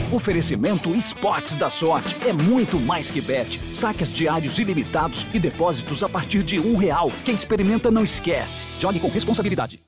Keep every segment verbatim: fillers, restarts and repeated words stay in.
Oferecimento Esportes da Sorte. É muito mais que bet. Saques diários ilimitados e depósitos a partir de um real. Quem experimenta não esquece. Jogue com responsabilidade.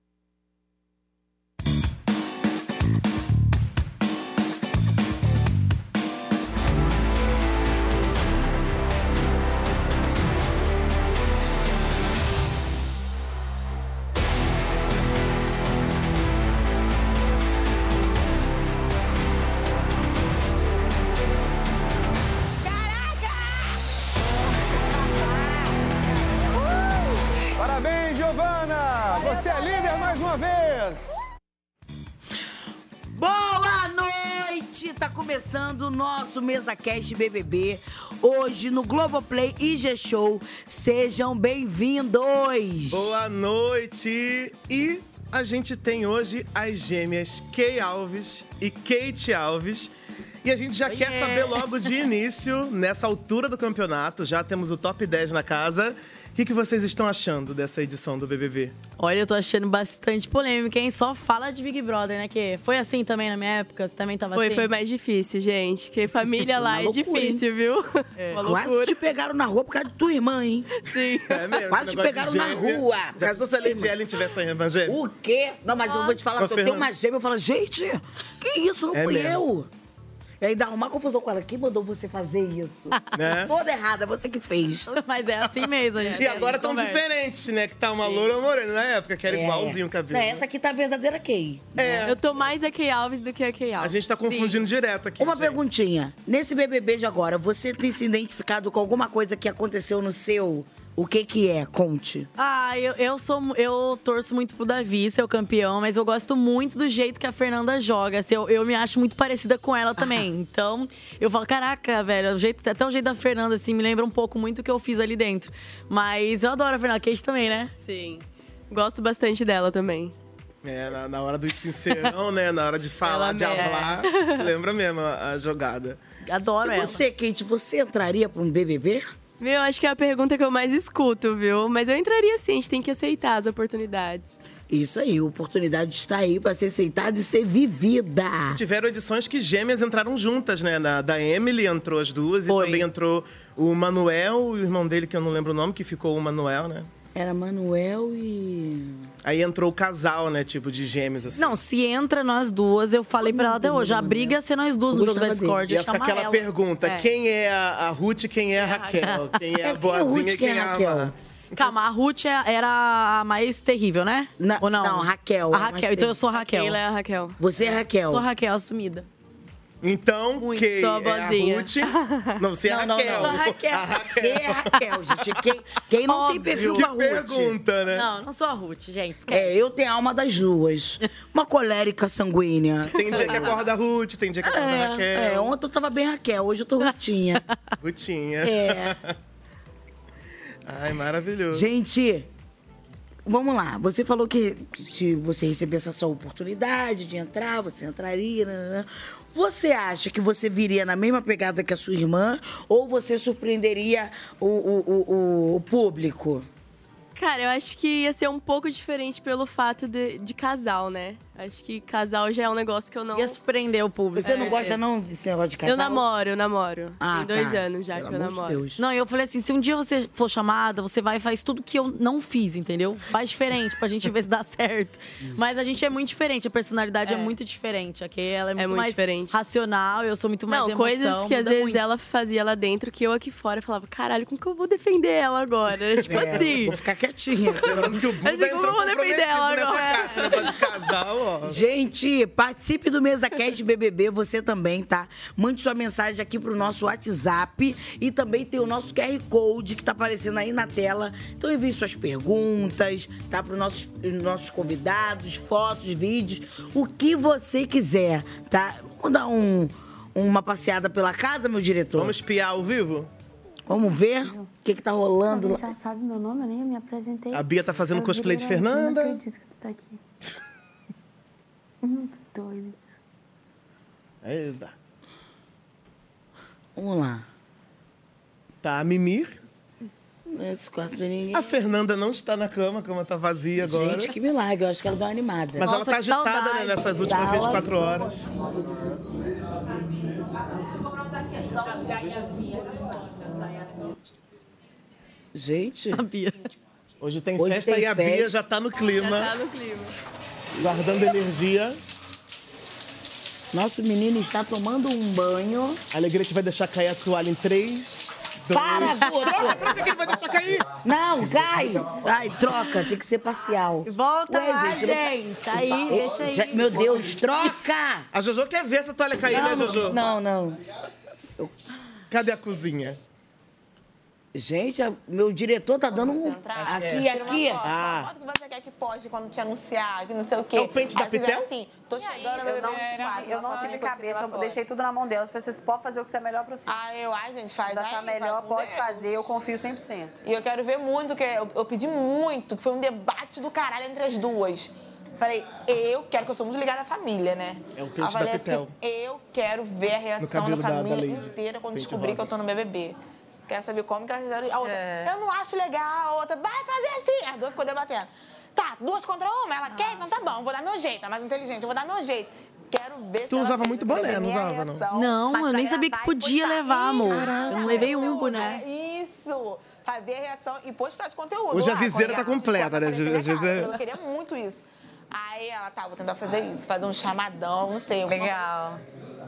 Boa noite! Tá começando o nosso MesaCast B B B, hoje no Globoplay e G-Show. Sejam bem-vindos! Boa noite! E a gente tem hoje as gêmeas Kay Alves e Kate Alves. E a gente já quer saber logo de início, nessa altura do campeonato, já temos o top dez na casa. O que, que vocês estão achando dessa edição do B B B? Olha, eu tô achando bastante polêmica, hein? Só fala de Big Brother, né? Que foi assim também na minha época? Você também tava foi, assim? Foi mais difícil, gente. Porque família lá é loucura, difícil, hein? viu? É. Quase te pegaram na rua por causa de tua irmã, hein? Sim. É mesmo? Quase te pegaram na rua. Já pensou se a Lady Ellen tivesse uma irmã gêmea? O quê? Não, mas eu vou te falar, se eu tenho uma gêmea, eu falo, gente, que isso? Não É fui mesmo. eu. E aí dá uma confusão com ela. Quem mandou você fazer isso? Né? Toda errada, você que fez. Mas é assim mesmo, a gente. E agora tão conversa. diferentes, né? Que tá uma loura ou morena na época, que era É. igualzinho o cabelo. Não, essa aqui tá a verdadeira Kay. É. Eu tô mais a Kay Alves do que a Kay A Alves. gente tá confundindo direto aqui, Uma gente. perguntinha. Nesse B B B de agora, você tem se identificado com alguma coisa que aconteceu no seu? O que que é? Conte. Ah, eu, eu sou. Eu torço muito pro Davi ser o campeão, mas eu gosto muito do jeito que a Fernanda joga. Assim, eu, eu me acho muito parecida com ela também. Então, eu falo, caraca, velho, o jeito, até o jeito da Fernanda, assim, me lembra um pouco muito o que eu fiz ali dentro. Mas eu adoro a Fernanda Kate também, né? Sim. Gosto bastante dela também. É, na, na hora do sincerão, né? Na hora de falar, Ela de mesmo. falar. Lembra mesmo a, a jogada. Adoro E ela. você, Kate, você entraria pra um B B B? Meu, acho que é a pergunta que eu mais escuto, viu? Mas eu entraria sim, a gente tem que aceitar as oportunidades. Isso aí, a oportunidade está aí pra ser aceitada e ser vivida. Tiveram edições que gêmeas entraram juntas, né? Na, da Emily entrou as duas Foi. e também entrou o Manuel, o irmão dele, que eu não lembro o nome, que ficou o Manuel, né? Era Manuel e... Aí entrou o casal, né? Tipo, de gêmeos, assim. Não, se entra nós duas, eu falei pra ela até hoje, a briga é ser nós duas no jogo da Discord. Ia ficar aquela ela. pergunta, É. quem é a, a Ruth e quem é a Raquel? Quem é a É, quem é a boazinha Ruth, e quem é a Raquel? Calma, a Ruth é- era a mais terrível, né? Não, Ou não? não, Raquel. A é mais Raquel, então eu sou a A Raquel. Keila é a Raquel. Você é Raquel. Sou a Raquel assumida. Então, Muito, quem sou a é a boazinha. Ruth? Não, você é a Não, não, Raquel. não, Sou a Raquel. A Raquel. Quem é Raquel, gente? Quem, quem não tem Óbvio. perfil Que pra Ruth? pergunta, né? Não, não sou a Ruth, gente. Esquece. É, eu tenho a alma das duas. Uma colérica sanguínea. Tem dia que acorda a Ruth, tem dia que acorda a Raquel. É, é, ontem eu tava bem Raquel, hoje eu tô Rutinha. Rutinha. É. Ai, maravilhoso. Gente, vamos lá. Você falou que se você recebesse essa oportunidade de entrar, você entraria. Né? Você acha que você viria na mesma pegada que a sua irmã ou você surpreenderia o, o, o, o- o público? Cara, eu acho que ia ser um pouco diferente pelo fato de, de casal, né? Acho que casal já é um negócio que eu não... Ia surpreender o público. Você não gosta não desse negócio de casal? Eu namoro, eu namoro. Ah, Tem dois tá. anos já Pelo que eu amor de namoro. Deus. Não, eu falei assim, se um dia você for chamada, você vai e faz tudo que eu não fiz, entendeu? Faz diferente pra gente ver se dá certo. Mas a gente é muito diferente, a personalidade é, É. muito diferente. Aqui ela é muito, muito mais diferente. racional, eu sou muito mais Não, emoção, coisas que às muda vezes muito. ela fazia lá dentro, que eu aqui fora falava, caralho, como que eu vou defender ela agora? Tipo É, assim. vou ficar quietinha. Lembrando que o Buda Mas assim, como entrou eu vou defender comprometido ela nessa agora? casa. Esse negócio de casal, ó. Gente, participe do MesaCast B B B, você também, tá? Mande sua mensagem aqui pro nosso WhatsApp e também tem o nosso Q R Code que tá aparecendo aí na tela. Então envie suas perguntas, tá? Para os nossos, nossos convidados, fotos, vídeos, o que você quiser, tá? Vamos dar um, uma passeada pela casa, meu diretor? Vamos espiar ao vivo? Vamos ver o que que tá rolando. Alguém já sabe meu nome, eu nem me apresentei. A Bia tá fazendo Eu cosplay de virei Brasil, Fernanda. Não acredito que tu tá aqui. Muito doido isso. Eita. Vamos lá. Tá a Mimir. Esse quarto de ninguém. A Fernanda não está na cama, a cama tá vazia agora. Gente, que milagre. Eu acho que ela deu uma animada. Mas ela Nossa, tá que agitada, saudade. né, nessas últimas Sala. vinte e quatro horas. Gente. A Bia. Hoje tem Hoje festa tem e a festa. Bia já tá no clima. Tá no clima. Guardando energia. Nosso menino está tomando um banho. A Alegrete vai deixar cair a toalha em três. dois... Para, Guto! Troca que ele vai deixar cair! Não, cai! Ai, troca, tem que ser parcial. Volta Ué, lá, gente, gente. Aí, Ô, deixa aí. gente, meu Deus, troca! A Jojo quer ver essa toalha cair, né, Jojo? Não, não. Cadê a cozinha? Gente, a- meu diretor tá dando um... Aqui, aqui. Ah. Quanto que você quer que poste quando te anunciar, que não sei o quê? É o pente da Aí fizeram Pitel? assim, tô chegando no Eu não, vinte e quatro, tive, eu não vai tive falar cabeça, eu que deixei tudo na mão dela. Eu falei, vocês podem fazer o que é melhor pra você. Ah, eu, ai, gente, faz Se achar aí, melhor, faz com pode Deus. fazer, eu confio cem por cento. E eu quero ver muito, que eu, eu pedi muito, que foi um debate do caralho entre as duas. Falei, eu quero, que eu sou muito ligada à família, né? É o pente Eu falei da Pitel. assim, eu quero ver a reação cabelo da da- da família Lady. inteira quando Pente descobrir que rosa. eu tô no B B B. Quero saber como que elas fizeram. A outra, É. eu não acho legal. A outra, vai fazer assim. As duas ficou debatendo. Tá, duas contra uma. Ela quer? Então tá bom, vou dar meu jeito. É mais inteligente, eu vou dar meu jeito. Quero ver se Tu ela usava fez muito o B B B, boné, não minha usava, não? reação. Não, Mas eu nem pra sabia que gravar e podia postar. levar, amor. Caraca, Eu não levei um conteúdo, boné. Isso. Pra ver a reação e postar de conteúdo. Hoje a Ah, viseira quando tá ela completa, né? aparecer Às vezes legal. é- Eu queria muito isso. Aí ela, tá, vou tentar fazer isso. Fazer um chamadão, não sei. alguma Legal.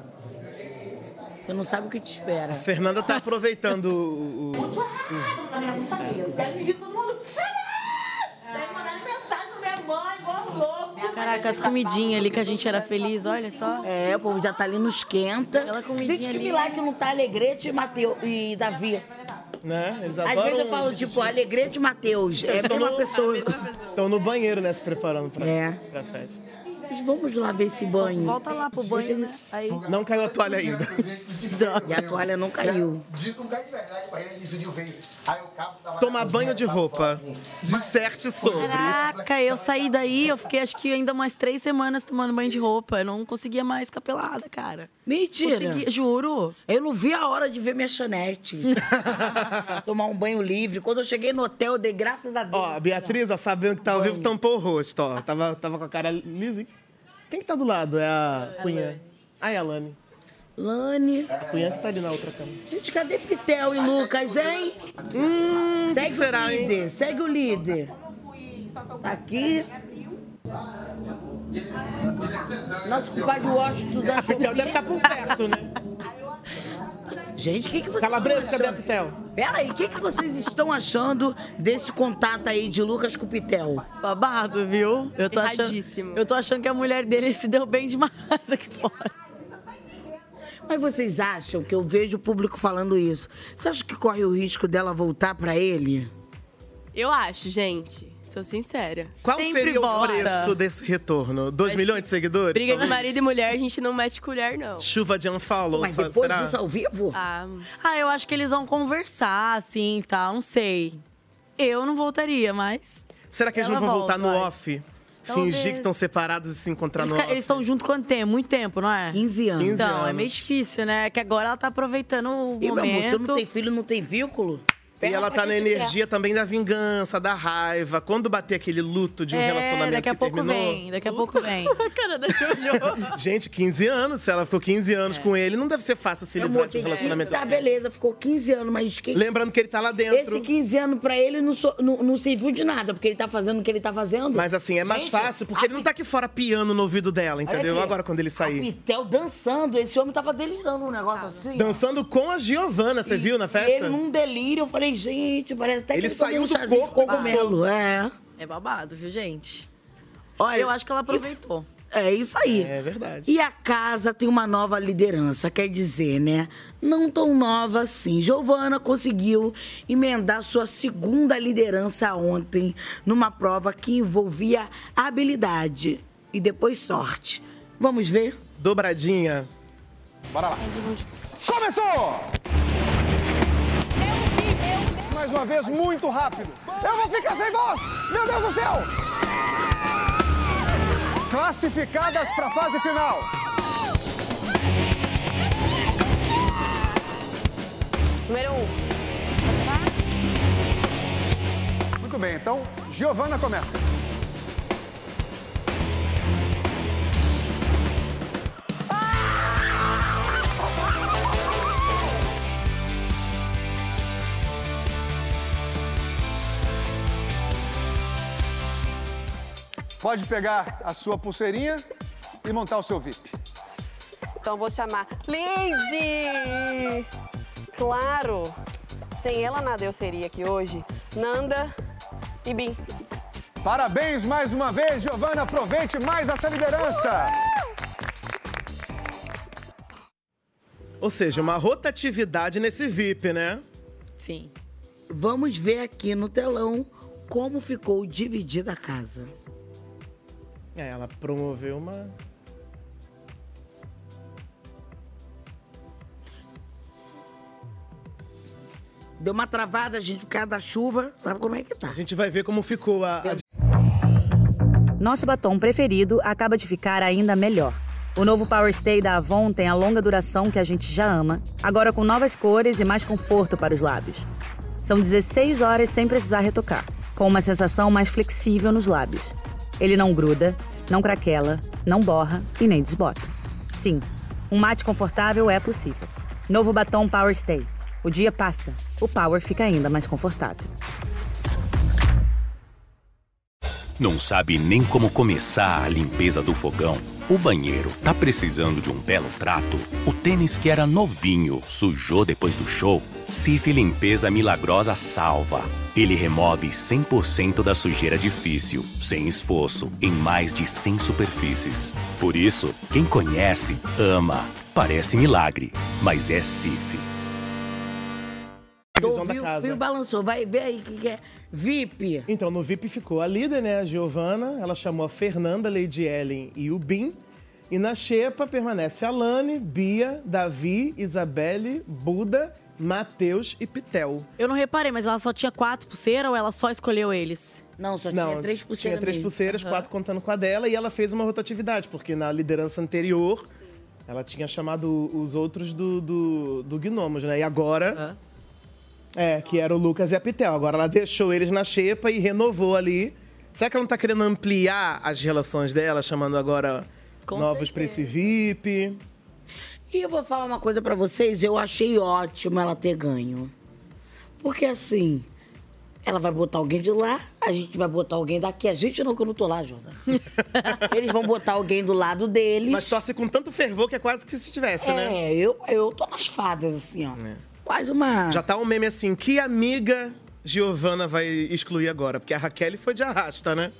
Você não sabe o que te espera. A Fernanda tá aproveitando o... o- Muito rápido, né? Não sabia. Zé me viu todo mundo. Daí mandaram mensagem pra minha mãe, igual um louco. Caraca, as comidinhas ali que a gente era feliz, olha só. É, o povo já tá ali no esquenta. Aquela comidinha Gente, que ali. milagre que não tá Alegrete e Mateus e Davi. Né? Eles Às adoram... vezes eu falo, tipo, Alegrete e Mateus. É a mesma pessoa. Estão no banheiro, né? Se preparando pra, É. pra festa. Mas vamos lá ver esse banho. Volta lá pro banho, né? Aí. Não caiu a toalha ainda. E a toalha não caiu. Dito um lugar de verdade pra ele, isso de veio. Aí o cabo tava. Tomar banho de roupa. Disserte sobre. Caraca, eu saí daí, eu fiquei acho que ainda umas três semanas tomando banho de roupa. Eu não conseguia mais ficar pelada, cara. Mentira. Consegui- juro. Eu não vi a hora de ver minha chanete. Tomar um banho livre. Quando eu cheguei no hotel, eu dei graças a Deus. Ó, a Beatriz, ó, sabendo que tá ao vivo, tampou o rosto, ó. Tava, tava com a cara lisa. Quem que tá do lado? É a Cunha. Ah, é a Lani. Lani. A Cunha que tá ali na outra cama. Gente, cadê Pitel e Lucas, hein? Hum, Segue que será, o hein? líder, segue o líder. Tá aqui. Nosso compadre Washington da A Pitel deve estar por perto, né? Gente, o que, que vocês Calabresa, estão cadê a achando? Pitel? Peraí, o que, que vocês estão achando desse contato aí de Lucas com o Pitel? Babado, viu? Eu tô achando, Erradíssimo. eu tô achando que a mulher dele se deu bem demais aqui fora. Mas vocês acham que eu vejo o público falando isso? Você acha que corre o risco dela voltar pra ele? Eu acho, gente. Sou sincera. Qual Sempre seria volta. o preço desse retorno? Dois Acho milhões que de seguidores? Briga de talvez? marido e mulher, a gente não mete colher, não. Chuva de unfollow, Mas sa- depois será? disso ao vivo? Ah, Ah, eu acho que eles vão conversar, assim, tal, não sei. Eu não voltaria, mas... Será que eles não Ela vão voltar volta, no vai. off? Talvez. Fingir que estão separados e se encontrar Eles no off? estão juntos quanto tempo? Muito tempo, não é? quinze anos. quinze Então, é anos. meio difícil, né? Que agora ela tá aproveitando o E, meu amor, momento. você não tem filho, não tem vínculo? E ela tá na energia também da vingança, da raiva. Quando bater aquele luto de um É, relacionamento daqui a que pouco terminou... vem, daqui a pouco vem. a cara da Jojo. Gente, quinze anos. Se ela ficou quinze anos com ele, não deve ser fácil se Meu livrar amor, de um tem relacionamento Tá, assim. beleza, ficou quinze anos, mas quem... Lembrando que ele tá lá dentro. Esse quinze anos pra ele não, so- não, não serviu de nada, porque ele tá fazendo o que ele tá fazendo. Mas assim, é mais Gente, fácil, porque a ele não tá aqui fora piando no ouvido dela, Olha entendeu? aqui, Agora, quando ele A sair. Pitel dançando, esse homem tava delirando um negócio assim. ó. Dançando com a Giovana, você E- viu na e festa? Ele num delírio, eu falei, gente, parece até que Ele ele tomou saiu um do chazinho de corpo e cogumelo. É. É babado, viu, gente? Olha, Eu acho que ela aproveitou. É isso aí. É verdade. E a casa tem uma nova liderança, quer dizer, né? Não tão nova assim. Giovana conseguiu emendar sua segunda liderança ontem numa prova que envolvia habilidade e depois sorte. Vamos ver? Dobradinha. Bora lá. Começou! Mais uma vez, muito rápido. Eu vou ficar sem voz! Meu Deus do céu! Classificadas para a fase final. Número um. Muito bem, então, Giovana começa. Pode pegar a sua pulseirinha e montar o seu V I P. Então vou chamar Lady! Claro! Sem ela nada eu seria aqui hoje. Nanda e Bim. Parabéns mais uma vez, Giovana. Aproveite mais essa liderança. Ou seja, uma rotatividade nesse V I P, né? Sim. Vamos ver aqui no telão como ficou dividida a casa. É, ela promoveu uma... Deu uma travada, gente, por causa da chuva. Sabe como é que tá? A gente vai ver como ficou a... a... Nosso batom preferido acaba de ficar ainda melhor. O novo Power Stay da Avon tem a longa duração que a gente já ama, agora com novas cores e mais conforto para os lábios. São dezesseis horas sem precisar retocar, com uma sensação mais flexível nos lábios. Ele não gruda, não craquela, não borra e nem desbota. Sim, um mate confortável é possível. Novo batom Power Stay. O dia passa, o Power fica ainda mais confortável. Não sabe nem como começar a limpeza do fogão? O banheiro tá precisando de um belo trato? O tênis que era novinho sujou depois do show? Cif Limpeza Milagrosa salva. Ele remove cem por cento da sujeira difícil, sem esforço, em mais de cem superfícies. Por isso, quem conhece, ama. Parece milagre, mas é Cif. Visão da casa. Viu, balançou. Vai ver aí o que, que é V I P. Então, no V I P ficou a líder, né? A Giovana. Ela chamou a Fernanda, Lady Ellen e o Bim. E na xepa permanece a Lani, Bia, Davi, Isabelle, Buda, Matheus e Pitel. Eu não reparei, mas ela só tinha quatro pulseiras ou ela só escolheu eles? Não, só Não, tinha três pulseiras Tinha três mesmo. pulseiras, Uhum. quatro contando com a dela. E ela fez uma rotatividade, porque na liderança anterior, ela tinha chamado os outros do, do, do Gnomos, né? E agora... Uhum. É, que era o Lucas e a Pitel. Agora ela deixou eles na xepa e renovou ali. Será que ela não tá querendo ampliar as relações dela, chamando agora Com novos pra esse V I P? E eu vou falar uma coisa pra vocês, eu achei ótimo ela ter ganho. Porque assim, ela vai botar alguém de lá, a gente vai botar alguém daqui. A gente não, que eu não tô lá, Jona. Eles vão botar alguém do lado deles. Mas torce com tanto fervor que é quase que se tivesse, é, né? É, eu, eu tô nas fadas, assim, ó. É. Quase uma... Já tá um meme assim, que amiga Giovana vai excluir agora? Porque a Raquel foi de arrasta, né?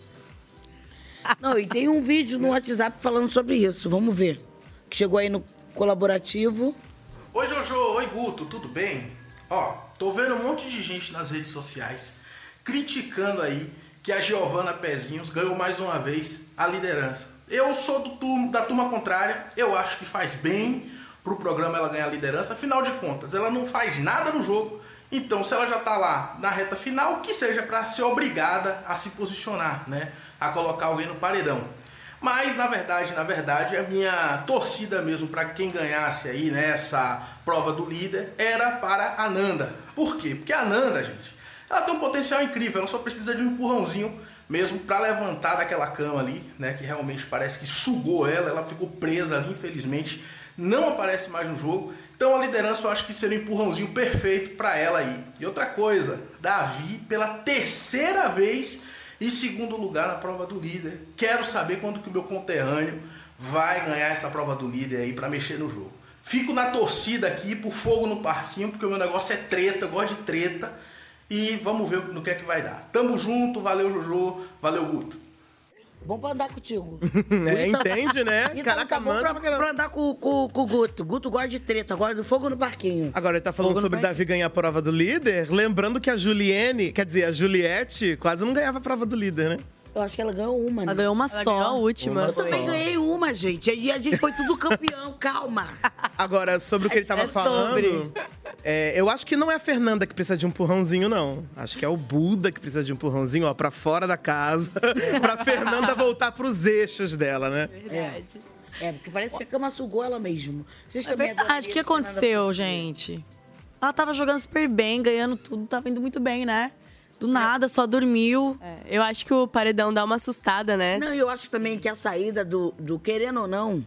Não, e tem um vídeo no WhatsApp falando sobre isso, vamos ver. Que chegou aí no colaborativo. Oi, Jojo. Oi, Guto. Tudo bem? Ó, tô vendo um monte de gente nas redes sociais criticando aí que a Giovana Pezinhos ganhou mais uma vez a liderança. Eu sou do turma, da turma contrária, eu acho que faz bem pro programa ela ganhar a liderança. Afinal de contas, ela não faz nada no jogo. Então, se ela já tá lá na reta final, que seja para ser obrigada a se posicionar, né? A colocar alguém no paredão. Mas, na verdade, na verdade, a minha torcida mesmo para quem ganhasse aí nessa prova do líder era para a Nanda. Por quê? Porque a Nanda, gente, ela tem um potencial incrível, ela só precisa de um empurrãozinho mesmo para levantar daquela cama ali, né? Que realmente parece que sugou ela, ela ficou presa ali, infelizmente. Não aparece mais no jogo. Então a liderança eu acho que seria um empurrãozinho perfeito para ela aí. E outra coisa, Davi pela terceira vez em segundo lugar na prova do líder. Quero saber quando que o meu conterrâneo vai ganhar essa prova do líder aí para mexer no jogo. Fico na torcida aqui por fogo no parquinho, porque o meu negócio é treta, eu gosto de treta. E vamos ver no que é que vai dar. Tamo junto, valeu Jojo, valeu Guto. Bom pra andar contigo. É, entende, né? Então, Caraca, tá bom manda pra, pra pra andar com, com, com o Guto. Guto gosta de treta, gosta do fogo no parquinho. Agora ele tá falando Fogo no sobre parquinho. Davi ganhar a prova do líder, lembrando que a Juliene, quer dizer, a Juliette quase não ganhava a prova do líder, né? Eu acho que ela ganhou uma, né? Ela ganhou uma Ela só. ganhou a última. Uma Eu também só. ganhei uma, gente. E a gente foi tudo campeão, calma. Agora, sobre o que ele tava É falando, sobre. é, eu acho que não é a Fernanda que precisa de um empurrãozinho, não. Acho que é o Buda que precisa de um empurrãozinho, ó, pra fora da casa, pra Fernanda voltar pros eixos dela, né? É. É, porque parece que a cama sugou ela mesmo. Vocês É também verdade. O que aconteceu, gente? Ela tava jogando super bem, ganhando tudo, tava indo muito bem, né? Do nada, só dormiu. É, eu acho que o paredão dá uma assustada, né? Não, eu acho também que a saída do, do querendo ou não,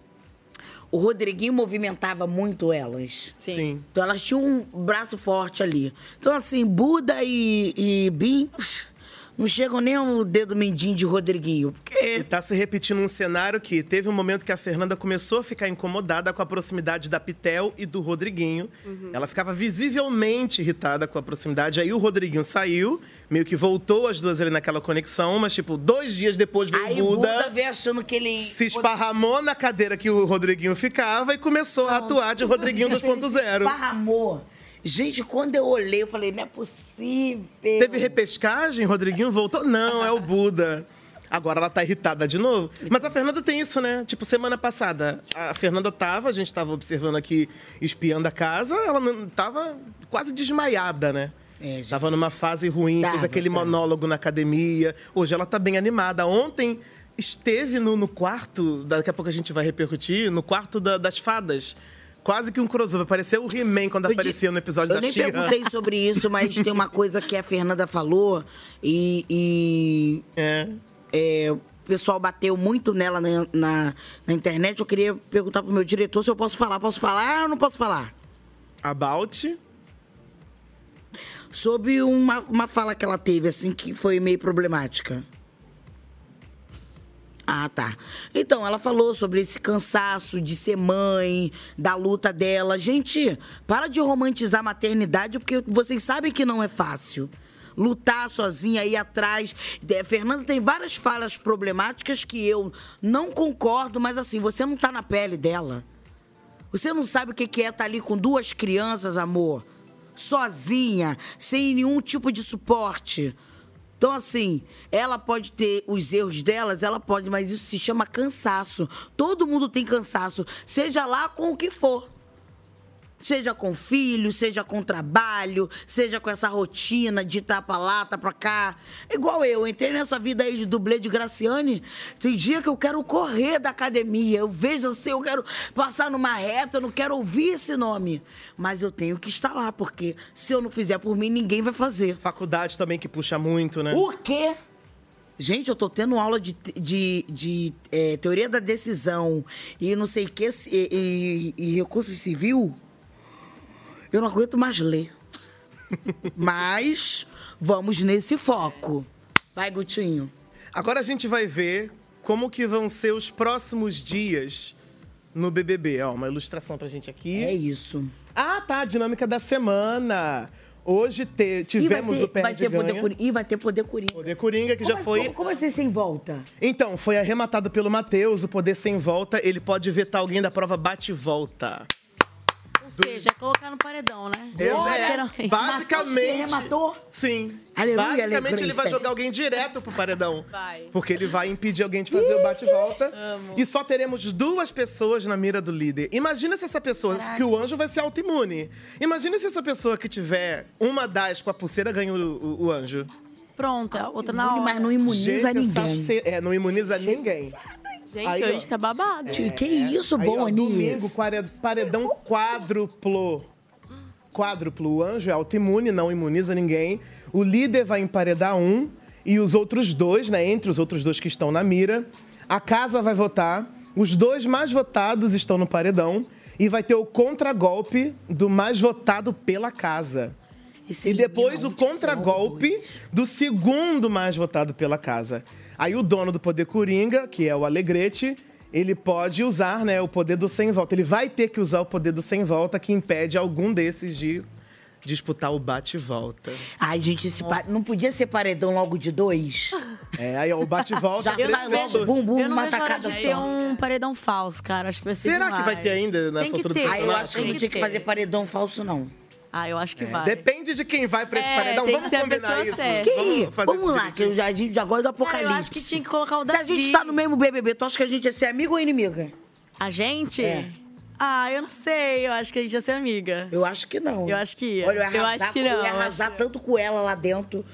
o Rodriguinho movimentava muito elas. Sim. Sim. Então elas tinham um braço forte ali. Então, assim, Buda e, e Bim, não chegam nem ao dedo mindinho de Rodriguinho. Porque... E tá se repetindo um cenário que teve um momento que a Fernanda começou a ficar incomodada com a proximidade da Pitel e do Rodriguinho. Uhum. Ela ficava visivelmente irritada com a proximidade. Aí o Rodriguinho saiu, meio que voltou as duas ali naquela conexão, mas, tipo, dois dias depois veio Aí o Buda. Buda veio achando que ele... Se esparramou na cadeira que o Rodriguinho ficava e começou não, a atuar de Rodriguinho dois ponto zero. Esparramou. Gente, quando eu olhei, eu falei, não é possível. Teve repescagem? Rodriguinho voltou? Não, é o Buda. Agora ela tá irritada de novo. Mas a Fernanda tem isso, né? Tipo, semana passada, a Fernanda tava, a gente tava observando aqui, espiando a casa, ela não, tava quase desmaiada, né? É, gente... Tava numa fase ruim, tava, fez aquele tava. monólogo na academia. Hoje ela tá bem animada. Ontem esteve no, no quarto, daqui a pouco a gente vai repercutir, no quarto da, das fadas. Quase que um crossover. Pareceu o He-Man quando eu aparecia no episódio da She-Ra. Eu nem perguntei sobre isso, mas tem uma coisa que a Fernanda falou e... e é. é, o pessoal bateu muito nela na, na, na internet. Eu queria perguntar pro meu diretor se eu posso falar. Posso falar ou não posso falar? About? Sobre uma, uma fala que ela teve, assim, que foi meio problemática. Ah, tá. Então, ela falou sobre esse cansaço de ser mãe, da luta dela. Gente, para de romantizar a maternidade, porque vocês sabem que não é fácil. Lutar sozinha, ir atrás. A Fernanda tem várias falas problemáticas que eu não concordo, mas assim, você não tá na pele dela. Você não sabe o que é estar ali com duas crianças, amor. Sozinha, sem nenhum tipo de suporte. Então, assim, ela pode ter os erros delas, ela pode, mas isso se chama cansaço. Todo mundo tem cansaço, seja lá com o que for. Seja com filho, seja com trabalho, seja com essa rotina de tá pra lá, tá pra cá. Igual eu, entrei nessa vida aí de dublê de Graciane. Tem dia que eu quero correr da academia. Eu vejo assim, eu quero passar numa reta, eu não quero ouvir esse nome. Mas eu tenho que estar lá, porque se eu não fizer por mim, ninguém vai fazer. Faculdade também que puxa muito, né? O quê? Gente, eu tô tendo aula de, de, de é, teoria da decisão e não sei o que, e, e, e recurso civil. Eu não aguento mais ler. Mas vamos nesse foco. Vai, Gutinho. Agora a gente vai ver como que vão ser os próximos dias no B B B. Ó, uma ilustração pra gente aqui. É isso. Ah, tá. A dinâmica da semana. Hoje te, tivemos ter, o Perde vai ter Ganha. Poder, e vai ter Poder Coringa. Poder Coringa, que como já é, foi... Como, como é ser sem volta? Então, foi arrematado pelo Matheus. O Poder Sem Volta, ele pode vetar alguém da prova bate-volta. Ou seja, é colocar no paredão, né? É, basicamente. Matou? Sim. Aleluia, basicamente, aleluia. ele vai jogar alguém direto pro paredão. Vai. Porque ele vai impedir alguém de fazer o bate-volta. E só teremos duas pessoas na mira do líder. Imagina se essa pessoa, Caraca. que o anjo vai ser autoimune. Imagina se essa pessoa que tiver uma das com a pulseira ganha o, o, o anjo. Pronto, a outra na hora. Mas não imuniza Gente, ninguém. Ce... É, não imuniza Gente, ninguém. Gente, aí, hoje ó, tá babado. É, que isso, aí, bom, ó, domingo, paredão quádruplo. Quádruplo. O anjo é autoimune, não imuniza ninguém. O líder vai emparedar um e os outros dois, né? Entre os outros dois que estão na mira. A casa vai votar. Os dois mais votados estão no paredão. E vai ter o contragolpe do mais votado pela casa. Esse e depois o contragolpe do segundo mais votado pela casa. Aí o dono do Poder Coringa, que é o Alegrete, ele pode usar, né, o poder do sem volta. Ele vai ter que usar o poder do sem volta, que impede algum desses de disputar o bate-volta. Ai, gente, esse pa... não podia ser paredão logo de dois? É, aí ó, o bate-volta... Já sai logo, bum, bum, eu não uma vejo tacada de ter um paredão falso, cara. Acho que vai ser Será demais. que vai ter ainda nessa Tem que altura ter. do Ah, eu acho que Tem não que tinha que ter. fazer paredão falso, não. Ah, eu acho que É, vai. depende de quem vai pra esse É, paredão. tem Vamos que ser a combinar pessoa isso. certa. Que? fazer Vamos esse lá, que direitinho. eu já, a gente já gosta do Cara, apocalipse. eu acho que tinha que colocar o Se Davi. a gente tá no mesmo B B B, tu acha que a gente ia ser amigo ou inimiga? A gente? É. Ah, eu não sei. Eu acho que a gente ia ser amiga. Eu acho que não. Eu acho que ia. Olha, eu ia Eu arrasar, acho que com- eu não, ia eu arrasar acho- tanto com ela lá dentro.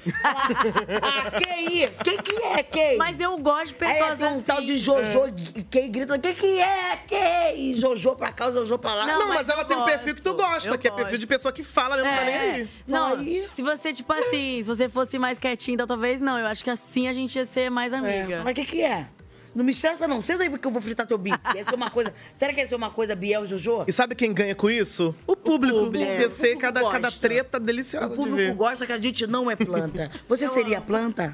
Ah, quem? Quem que é quem? Mas eu gosto de Aí pessoas tem um assim. tal de Jojo, quem grita, quem que é quem? E Jojo pra cá, Jojo pra lá. Não, Não, mas, mas ela eu tem um gosto. perfil que tu gosta, Eu que é perfil gosto. de pessoa que fala mesmo, não tá nem É. aí. Não, Aí. se você, tipo assim, se você fosse mais quietinho, então talvez não. Eu acho que assim a gente ia ser mais É, amiga. fala, o que que é? Não me estressa não, senta aí porque eu vou fritar teu bife. Ia ser uma coisa... Será que ia ser uma coisa Biel, Jojo? E sabe quem ganha com isso? O público. público. Ia O ser público cada, cada gosta. treta O deliciosa de público ver. gosta que a gente não é planta. Você seria planta?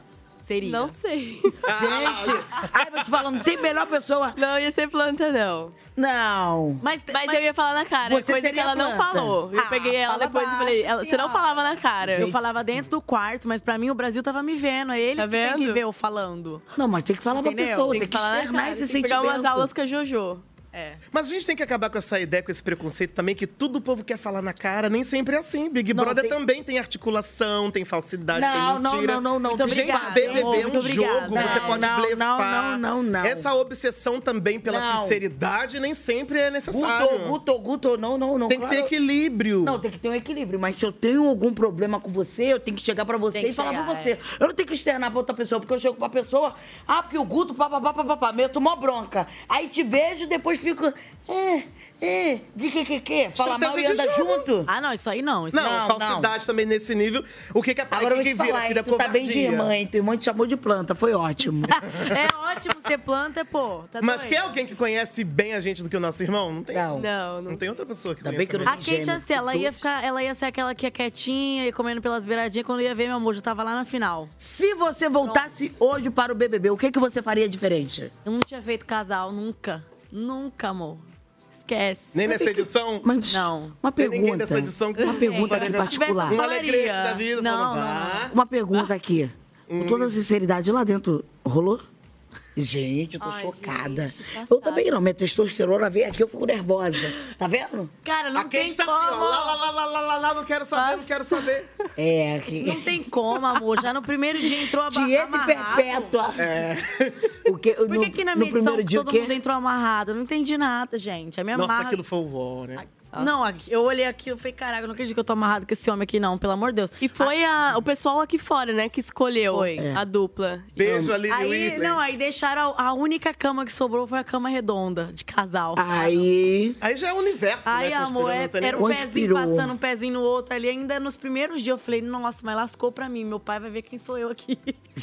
Seria. Não sei. Gente, ai, vou te falar, não tem melhor pessoa. Não ia ser planta, não. Não. Mas, Mas, eu ia falar na cara, Você coisa que seria ela não planta. falou. Eu Ah, peguei ela fala depois e falei, baixo, ela- você não senhora. falava na cara. Eu falava dentro do quarto, mas pra mim o Brasil tava me vendo. É eles Tá que tem que vendo? ver eu falando. Não, mas tem que falar pra Entendeu? pessoa, Tem tem que que falar na externar cara, esse tem que pegar sentimento. umas aulas com a Jojo. É. Mas a gente tem que acabar com essa ideia, com esse preconceito também, que tudo o povo quer falar na cara. Nem sempre é assim. Big Não, Brother tem- também tem articulação, tem falsidade, Não, tem não, mentira. não, não, não. Muito Gente, obrigada, B B B é amor, um muito obrigada. jogo, você Não, pode não, blefar. não, não, não, não. Essa obsessão também pela Não. sinceridade nem sempre é necessário. Guto, Guto, Guto, não, não, não. Tem que ter claro. equilíbrio. Não, tem que ter um equilíbrio. Mas se eu tenho algum problema com você, eu tenho que chegar pra você Tem e que falar chegar, pra você. é. Eu não tenho que externar pra outra pessoa, porque eu chego pra pessoa, ah, porque o Guto, papapá, papapá, meto mó bronca. Aí te vejo e depois fico, é, é, de que, que, que? Fala mal e Estratégia de anda jogo. junto. Ah, não, isso aí não. Isso Não, Não, falsidade também nesse nível. O que que é pai? Agora eu O vou que te que vira? falar, Vira hein, tu tá bem de covardia. irmã, hein? Tua irmã te chamou de planta, foi ótimo. É ótimo ser planta, pô. Tá Mas doido? quer alguém que conhece bem a gente do que o nosso irmão? Não tem. Não. Não, Não não. tem outra pessoa que Ainda conheça bem que eu não bem. A Kate, Gênero, assim, ela ia, todos. ficar, ela ia ser aquela que é quietinha e comendo pelas beiradinhas. Quando ia ver, meu amor, já tava lá na final. Se você voltasse hoje para o B B B, o que, que você faria diferente? Eu não tinha feito casal, nunca. Nunca, amor. Esquece. Nem nessa edição. Mas, Não. Uma Tem ninguém pergunta. dessa edição que Uma pergunta aqui Se tivesse particular. Um Falaria. alegrete da vida. Não, falando, não, "Ah, Uma pergunta aqui. Com toda sinceridade, lá dentro rolou? Gente, eu tô Ai, chocada. gente, eu passada. também não. Minha testosterona veio aqui, eu fico nervosa. Tá vendo? Cara, não A tem Kate tá como. assim, ó. Lá, lá, lá, lá, lá, lá, lá, não quero saber, não Nossa. quero saber. É, aqui. Não tem como, amor. Já no primeiro dia entrou a Dieta perpétua. É. O que, Por que, que na minha no edição primeiro dia o todo quê? mundo entrou amarrado? Eu não entendi nada, gente. A minha Nossa, amarra... aquilo foi o war, né? Não, aqui- eu olhei aquilo e falei, caraca, eu não acredito que eu tô amarrado com esse homem aqui, não. Pelo amor de Deus. E foi a- o pessoal aqui fora, né, que escolheu Foi. a dupla. Beijo, Aline Aí, Whitley. não, aí deixaram a, a única cama que sobrou foi a cama redonda, de casal. Aí. Aí já é o universo, Aí, né? amor, é- conspirando, não tem nem era um como. pezinho Conspirou. passando, um pezinho no outro ali. Ainda nos primeiros dias eu falei, nossa, mas lascou pra mim. Meu pai vai ver quem sou eu aqui.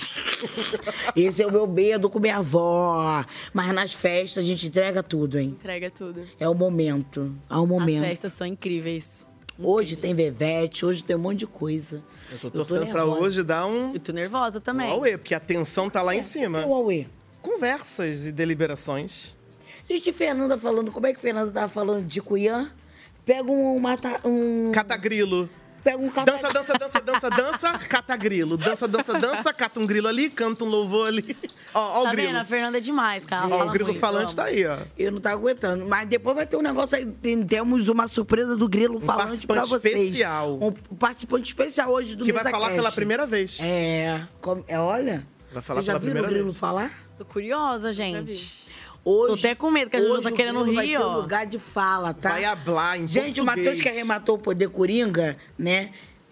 Esse é o meu medo com minha avó. Mas nas festas a gente entrega tudo, hein? Entrega tudo. É o momento. É o As momento. festas são incríveis. Hoje tem Vevete, hoje tem um monte de coisa. Eu tô torcendo pra nervosa. hoje dar um Eu tô nervosa também. Huawei, porque a tensão tá lá em cima. E o Huawei? Conversas e deliberações. Gente, Fernanda falando, como é que Fernanda tava falando de Cuiã? Pega um mata, um Catagrilo. pega um cata... Dança, dança, dança, dança, dança, cata grilo. Dança, dança, dança, cata um grilo ali, canta um louvor ali. Ó, ó o Tá grilo. vendo? A Fernanda é demais, cara. Ela Ó, fala o grilo muito, falante amo. tá aí, ó. Eu não tá aguentando. Mas depois vai ter um negócio aí. tem- Temos uma surpresa do Grilo falante pra participante vocês. especial. Um participante especial hoje do Que vai Mesa falar Cast. pela primeira vez. É, como- é, olha. Vai falar Você já pela viu o primeira Grilo vez. falar? Tô curiosa, gente. Hoje, Tô até com medo, que a Juju hoje tá o querendo Grilo vai rir, ter um ó. lugar de fala, tá? Vai hablar em Gente, o português. Matheus que arrematou o poder Coringa, né?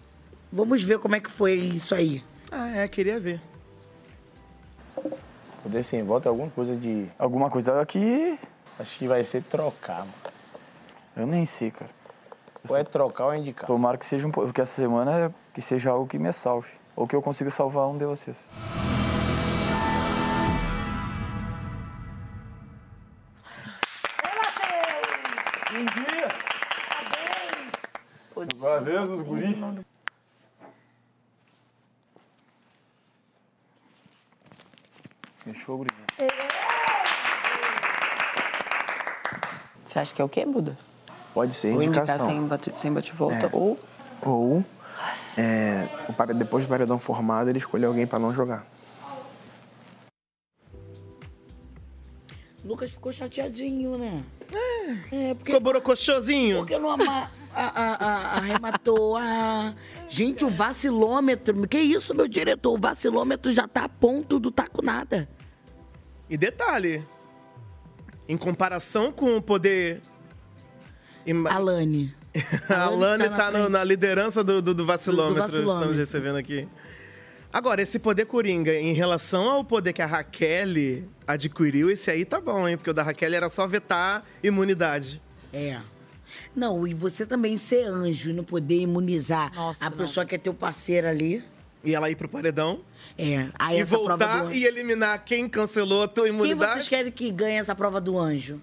Vamos ver como é que foi isso aí. Ah, é, queria ver. Poder sem voto é alguma coisa de... Alguma coisa que... Acho que vai ser trocar, mano. Eu nem sei, cara. Ou é trocar ou é indicar. Tomara que seja um pouco... Que essa semana que seja algo que me salve. Ou que eu consiga salvar um de vocês. Um dia! Uma vez nos guris. Fechou, gurizada. Você acha que é o quê, Buda? Pode ser Ou indicar indicação. sem bate, sem bate-volta, É. ou... Ou, é, o pare- depois do paredão formado, ele escolher alguém pra não jogar. Lucas ficou chateadinho, né? É, porque... Ficou borocochosinho? Porque não ama, a, a, a, arrematou a... Gente, o vacilômetro... Que isso, meu diretor? O vacilômetro já tá a ponto do taco nada. E detalhe, em comparação com o poder... Alane. A Alane tá tá, na no- na liderança do, do, do vacilômetro, Do- do vacilômetro. estamos recebendo aqui. Agora, esse poder Coringa, em relação ao poder que a Raquel adquiriu, esse aí tá bom, hein? Porque o da Raquel era só vetar imunidade. É. Não, e você também ser anjo e não poder imunizar Nossa, a não. pessoa que é teu parceiro ali. E ela ir pro paredão. É. Aí e essa prova voltar do... e eliminar quem cancelou a tua Quem imunidade. vocês querem que ganhe essa prova do anjo?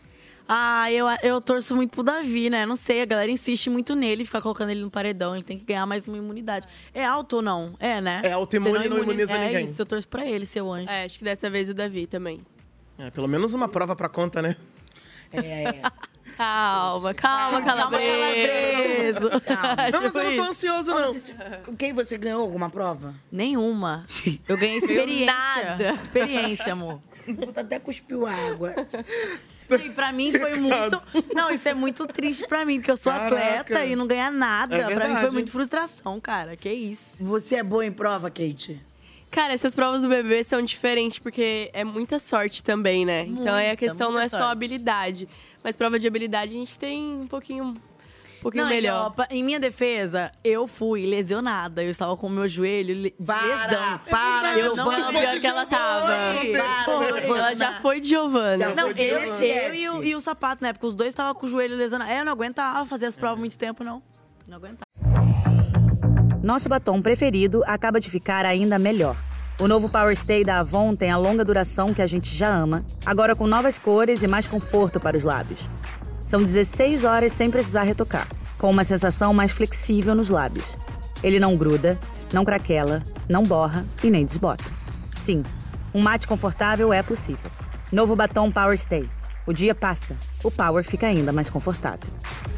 Ah, eu, eu torço muito pro Davi, né? Não sei, a galera insiste muito nele, fica colocando ele no paredão. Ele tem que ganhar mais uma imunidade. É alto ou não? É, né? É alto imune e não imuniza é ninguém. É isso, eu torço pra ele, seu anjo. É, acho que dessa vez o Davi também. É, pelo menos uma prova pra conta, né? É, é. Calma, calma, calabreso. Calma. Não, mas eu não tô ansioso, não. Quem você ganhou alguma prova? Nenhuma. Eu ganhei experiência. Nada. Experiência, amor. Puta, até cuspiu água. E pra mim foi muito... Não, isso é muito triste pra mim, porque eu sou Caraca. atleta e não ganhar nada. É pra mim verdade. foi muito frustração, cara. Que isso. Você é boa em prova, Kate? Cara, essas provas do B B B são diferentes porque é muita sorte também, né? então aí a Muita, questão não é muita só sorte. habilidade. Mas prova de habilidade a gente tem um pouquinho, um pouquinho Não, e, melhor. ó, pa- em minha defesa, eu fui lesionada. Eu estava com o meu joelho le- de lesão. para, eu não, Não, pior que ela tava. Foi. Ela já foi de Giovana. Não, eu, eu e, o, e o sapato, né? Porque os dois estavam com o joelho lesionado. É, eu não aguentava fazer as provas muito tempo, não. Não aguentava. Nosso batom preferido acaba de ficar ainda melhor. O novo Power Stay da Avon tem a longa duração que a gente já ama, agora com novas cores e mais conforto para os lábios. São dezesseis horas sem precisar retocar, com uma sensação mais flexível nos lábios. Ele não gruda, não craquela, não borra e nem desbota. Sim, um mate confortável é possível. Novo batom Power Stay. O dia passa, o power fica ainda mais confortável.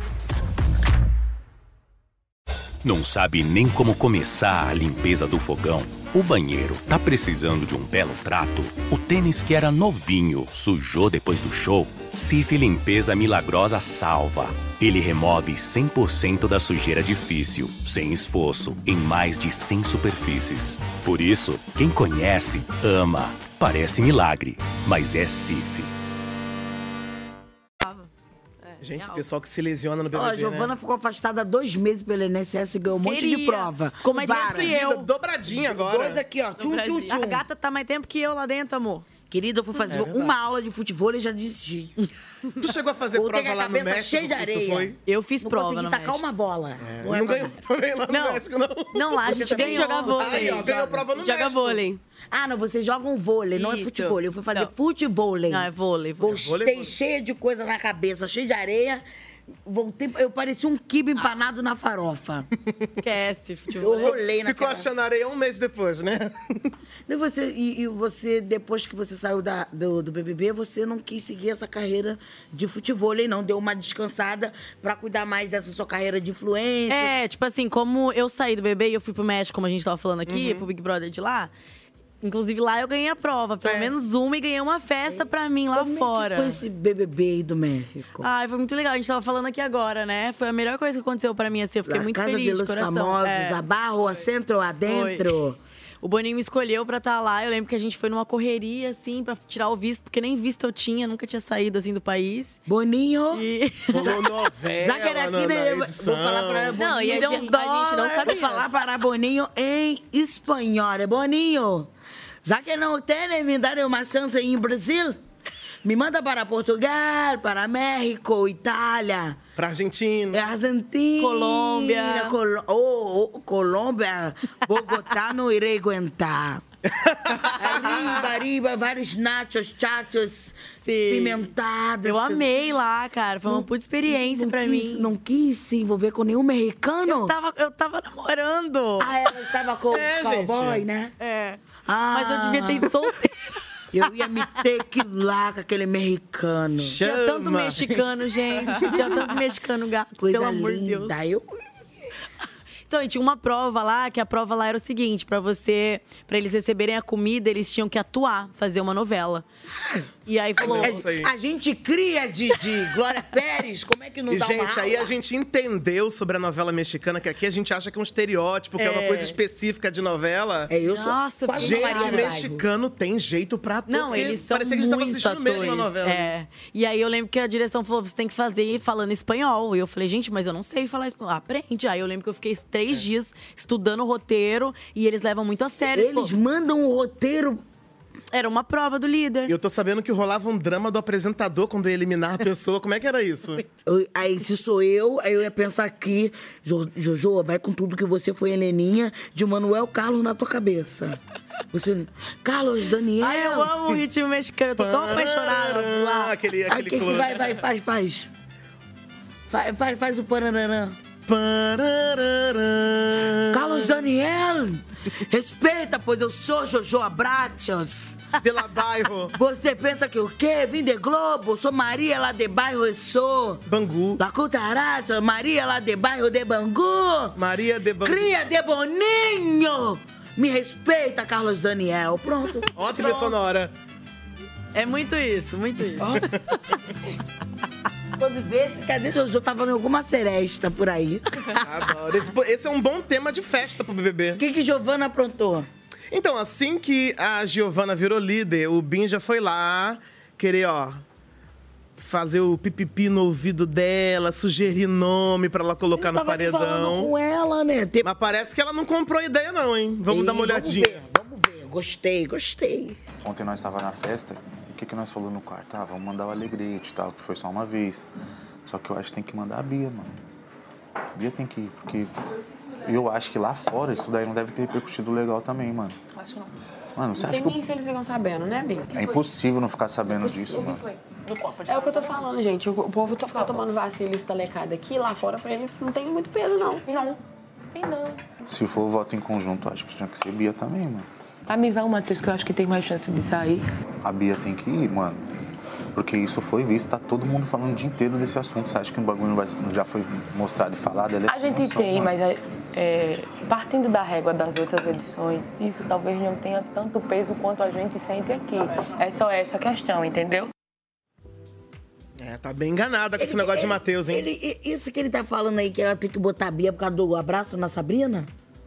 Não sabe nem como começar a limpeza do fogão? O banheiro tá precisando de um belo trato? O tênis que era novinho sujou depois do show? Cif Limpeza Milagrosa salva. Ele remove cem por cento da sujeira difícil, sem esforço, em mais de cem superfícies. Por isso, quem conhece, ama. Parece milagre, mas é Cif. Gente, esse pessoal que se lesiona no B B B, Ó, a Giovana né? ficou afastada há dois meses pelo I N S S e ganhou um monte de Queria. prova. Ficou mais Para. tempo que eu. Dobradinha agora. Dois aqui, ó. Tchum, tchum, tchum. A gata tá mais tempo que eu lá dentro, amor. Querida, eu fui fazer É verdade. uma aula de futebol e já desisti. Tu chegou a fazer Voltei prova com a lá no cabeça México? cheia de Tu areia. foi? Eu fiz Não prova consegui no tacar México. uma bola. É, Não é não pra- ganhou também lá no Não. México, não. Não, lá a Você gente também ganhou. joga vôlei. Aí, ó, ganhou prova no Joga México. vôlei. Ah, não, vocês jogam vôlei, não é Isso. futebol. Eu fui fazer Não. futebol. Não, é vôlei. vôlei. Voltei vôlei, vôlei. cheia de coisa na cabeça, cheia de areia. Voltei, eu parecia um quibe empanado na farofa. Esquece, Eu futebol. rolei Ficou naquela... achando areia um mês depois, né? E você, e, e você, depois que você saiu da, do, do B B B, você não quis seguir essa carreira de futebol, não. Deu uma descansada pra cuidar mais dessa sua carreira de influência. É, tipo assim, como eu saí do B B B e eu fui pro México, como a gente tava falando aqui, pro Big Brother de lá. Inclusive, lá eu ganhei a prova, pelo menos uma, e ganhei uma festa pra mim lá Como fora. é que foi esse B B B aí do México? Ai, foi muito legal. A gente tava falando aqui agora, né? Foi a melhor coisa que aconteceu pra mim, assim. Eu fiquei La muito Casa feliz de de los coração. Famosos, É. abarro, acentro, adentro. O Boninho me escolheu pra estar lá. Eu lembro que a gente foi numa correria, assim, pra tirar o visto, porque nem visto eu tinha, nunca tinha saído, assim, do país. Boninho. E... Rolou novela Zaquera aqui, na- né? na Vou edição. falar para Boninho. Não, e a Me dê gente- uns a gente não dólares. sabia. Vou falar para Boninho em espanhol. É Boninho, já que não tem me dar uma chance em Brasil, me manda para Portugal, para México, Itália, Pra Argentina. Argentina, Colômbia. Colo oh, oh, Colômbia, Bogotá, não irei aguentar. Arriba, arriba, vários nachos, chachos, Sim. pimentados. Eu amei lá, cara. Foi uma puta experiência não pra quis, mim. Não quis se envolver com nenhum mexicano? Eu tava, eu tava namorando. Ah, ela estava com É, o cowboy, gente. né? É. Ah, Mas eu devia ter ido solteira. Eu ia me ter que ir lá com aquele mexicano. Tinha tanto Chama. mexicano, gente. Tinha tanto mexicano, gato. Coisa pelo amor de Deus. linda. Eu... Então, e tinha uma prova lá, que a prova lá era o seguinte, pra você, pra eles receberem a comida, eles tinham que atuar, fazer uma novela. E aí falou, Nossa, aí. A gente cria, Didi. Glória Pérez, como é que não E, dá uma gente, aí aula? a gente entendeu sobre a novela mexicana, que aqui a gente acha que é um estereótipo, que é uma É. coisa específica de novela. É, eu sou Nossa, quase fiquei uma Gente, Maria Bravo. mexicano tem jeito pra atuar. não, porque eles são parecia que a gente tava muito assistindo atores. mesmo a novela. É. E aí eu lembro que a direção falou, você tem que fazer falando espanhol. E eu falei, gente, mas eu não sei falar espanhol. Aprende. Aí eu lembro que eu fiquei três É. dias estudando o roteiro e eles levam muito a sério. Eles mandam o roteiro Era uma prova do líder. E eu tô sabendo que rolava um drama do apresentador quando ia eliminar a pessoa. Como é que era isso? Eu- Aí, se sou eu, aí eu ia pensar aqui, Jo- Jojo, vai com tudo que você foi Heleninha, de Manuel Carlos na tua cabeça. Você, Carlos Daniel. Ai, eu amo o ritmo mexicano, eu tô tão apaixonada por lá. Aquele, Aí, aquele que que close. vai, vai, faz, faz. Faz, faz, faz o pananã. Carlos Daniel, respeita, pois eu sou Jojo Abrachos. De la Bairro. Você pensa que o quê? Vim de Globo, sou Maria lá de bairro, eu sou. Bangu. La Cutaraça, Maria lá de bairro de Bangu. Maria de Bangu. Cria de Boninho. Me respeita, Carlos Daniel. Pronto. Ó a trilha sonora. É muito isso, muito isso. Quando vê, cadê Jojo? Tava em alguma seresta por aí. Adoro. Esse, esse é um bom tema de festa pro B B B. O que que Giovana aprontou? Então, assim que a Giovana virou líder, o Bin já foi lá querer, ó, fazer o pipipi no ouvido dela, sugerir nome pra ela colocar no Tava nem falando paredão. com ela, né? Tem- Mas parece que ela não comprou a ideia não, hein? Vamos Ih, dar uma olhadinha. Vamos ver, vamos ver. Gostei, gostei. Ontem nós estávamos na festa e o que, que nós falamos no quarto? Ah, vamos mandar o Alegrete e tal, que foi só uma vez. Só que eu acho que tem que mandar a Bia, mano. A Bia tem que ir, porque eu acho que lá fora isso daí não deve ter repercutido legal também, mano. Acho que não. Mano, você Não acha sei que... nem se eles ficam sabendo, né, Bia? É impossível não ficar sabendo disso, mano. É o que eu tô falando, gente. O povo tá ficar tomando vacina e estalecada aqui, lá fora pra eles não tem muito peso, não. Não. Tem não. Se for voto em conjunto, eu acho que tinha que ser Bia também, mano. Pra mim vai o Matheus, que eu acho que tem mais chance de sair. A Bia tem que ir, mano. Porque isso foi visto, tá todo mundo falando o dia inteiro desse assunto. Você acha que o bagulho não vai- já foi mostrado e falado? Ela é A gente sem noção, tem, mano. mas é, é, partindo da régua das outras edições, isso talvez não tenha tanto peso quanto a gente sente aqui. É só essa questão, entendeu? É, tá bem enganada com esse negócio de Matheus, hein? Ele, e- isso que ele tá falando aí, que ela tem que botar a Bia por causa do abraço na Sabrina?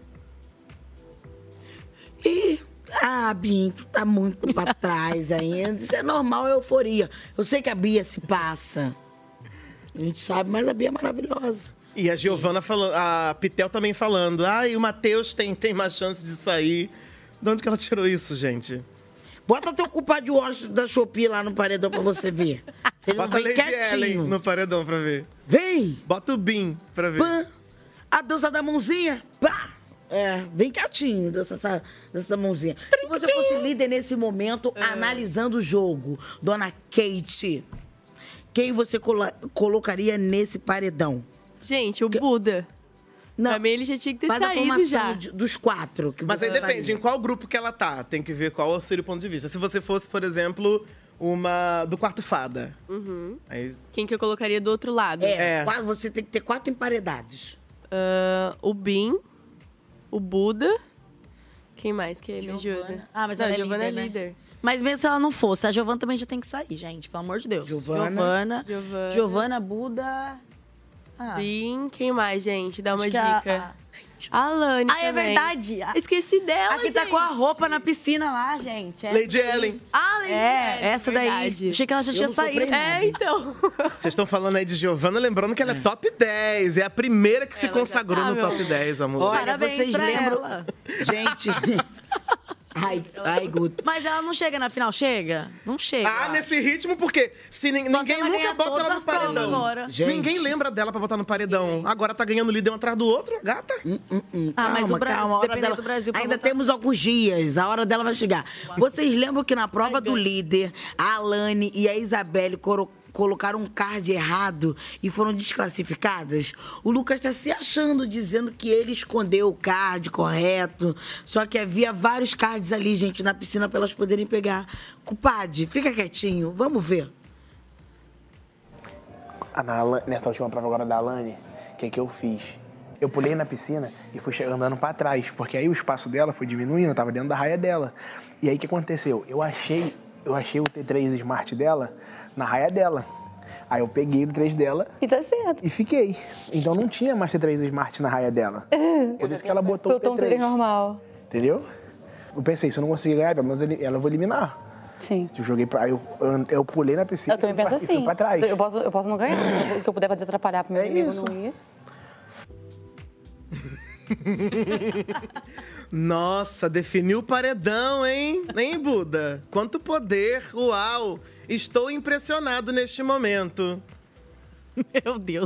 Ih, ah, Bia, tu tá muito pra trás ainda. Isso é normal, é euforia. Eu sei que a Bia se passa. A gente sabe, mas a Bia é maravilhosa. E a Giovana falando, a Pitel também falando, ah, e o Matheus tem, tem mais chance de sair. De onde que ela tirou isso, gente? Bota teu culpado de Washington da Shopee lá no paredão pra você ver. Ele não Bota a vem Lady Ellen quietinho. no paredão pra ver. Vem! Bota o Bin pra ver. Pã. A dança da mãozinha. Pá! É, vem quietinho dessa, essa- dessa mãozinha. Se você fosse líder nesse momento, analisando o jogo, dona Kate, quem você cola- colocaria nesse paredão? Gente, o Buda. Não. Pra mim, ele já tinha que ter Faz a saído formação já. de- dos quatro. Que Mas você aí depende, faria. em qual grupo que ela tá. Tem que ver qual seria o ponto de vista. Se você fosse, por exemplo, uma do quarto fada. Uhum. Aí... Quem que eu colocaria do outro lado? É, quatro- você tem que ter quatro emparedados. Ah, o Bin, o Buda. Quem mais que me ajuda? Ah, mas Não, ela é Giovana líder, é né? líder. Mas mesmo se ela não fosse, a Giovana também já tem que sair, gente. Pelo amor de Deus. Giovana. Giovana. Giovana. Giovana, Buda. Ah. Bin, quem mais, gente? Dá uma Acho que a- dica. A Alane Ah, é também. verdade. A- Esqueci dela, A que tá gente. com a roupa na piscina lá, gente. Essa Lady daí. Ellen. Ah, Lady É, Ellen, essa daí. verdade. Achei que ela já Eu tinha não sou saído. treinada. É, então. Vocês estão falando aí de Giovana, lembrando que ela é top dez. É a primeira que se Ela já consagrou tá, no meu top amor. dez, amor. Olha, Parabéns vocês pra lembram... ela. Gente... ai, ai, Guto. Mas ela não chega na final, chega? Não chega. Ah, nesse ritmo, porque se nin- Só ninguém se ela nunca ganhar bota todas ela no as provas paredão. agora. Gente. Ninguém lembra dela pra botar no paredão. Agora tá ganhando líder um atrás do outro, gata. Ah, mas o Brasil, calma, a hora dependendo dela... do Brasil, pra Ainda votar. temos alguns dias, a hora dela vai chegar. Vocês lembram que na prova do líder, a Alane e a Isabelle coro- colocaram um card errado e foram desclassificadas? O Lucas tá se achando, dizendo que ele escondeu o card correto. Só que havia vários cards ali, gente, na piscina pra elas poderem pegar. Culpade, fica quietinho, vamos ver. Ah, na Alan- nessa última prova agora da Alane, o que que eu fiz? Eu pulei na piscina e fui che- andando pra trás, porque aí o espaço dela foi diminuindo, eu tava dentro da raia dela. E aí o que aconteceu? Eu achei, eu achei o T três Smart dela na raia dela. Aí eu peguei o T três dela E tá certo. e fiquei. Então não tinha mais T três Smart na raia dela. Por isso que ela botou o Botou um T T três três. normal. Entendeu? Eu pensei, se eu não conseguir ganhar, pelo menos ele- ela eu vou eliminar. Sim. Eu joguei pra, aí eu, eu, eu pulei na piscina Eu também e fui penso pra, e fui assim. pra trás. Eu posso, eu posso não ganhar. O que eu puder fazer atrapalhar pro meu É inimigo isso. não ia. Nossa, definiu o paredão, hein? Hein, Buda? Quanto poder, uau! Estou impressionado neste momento. Meu Deus.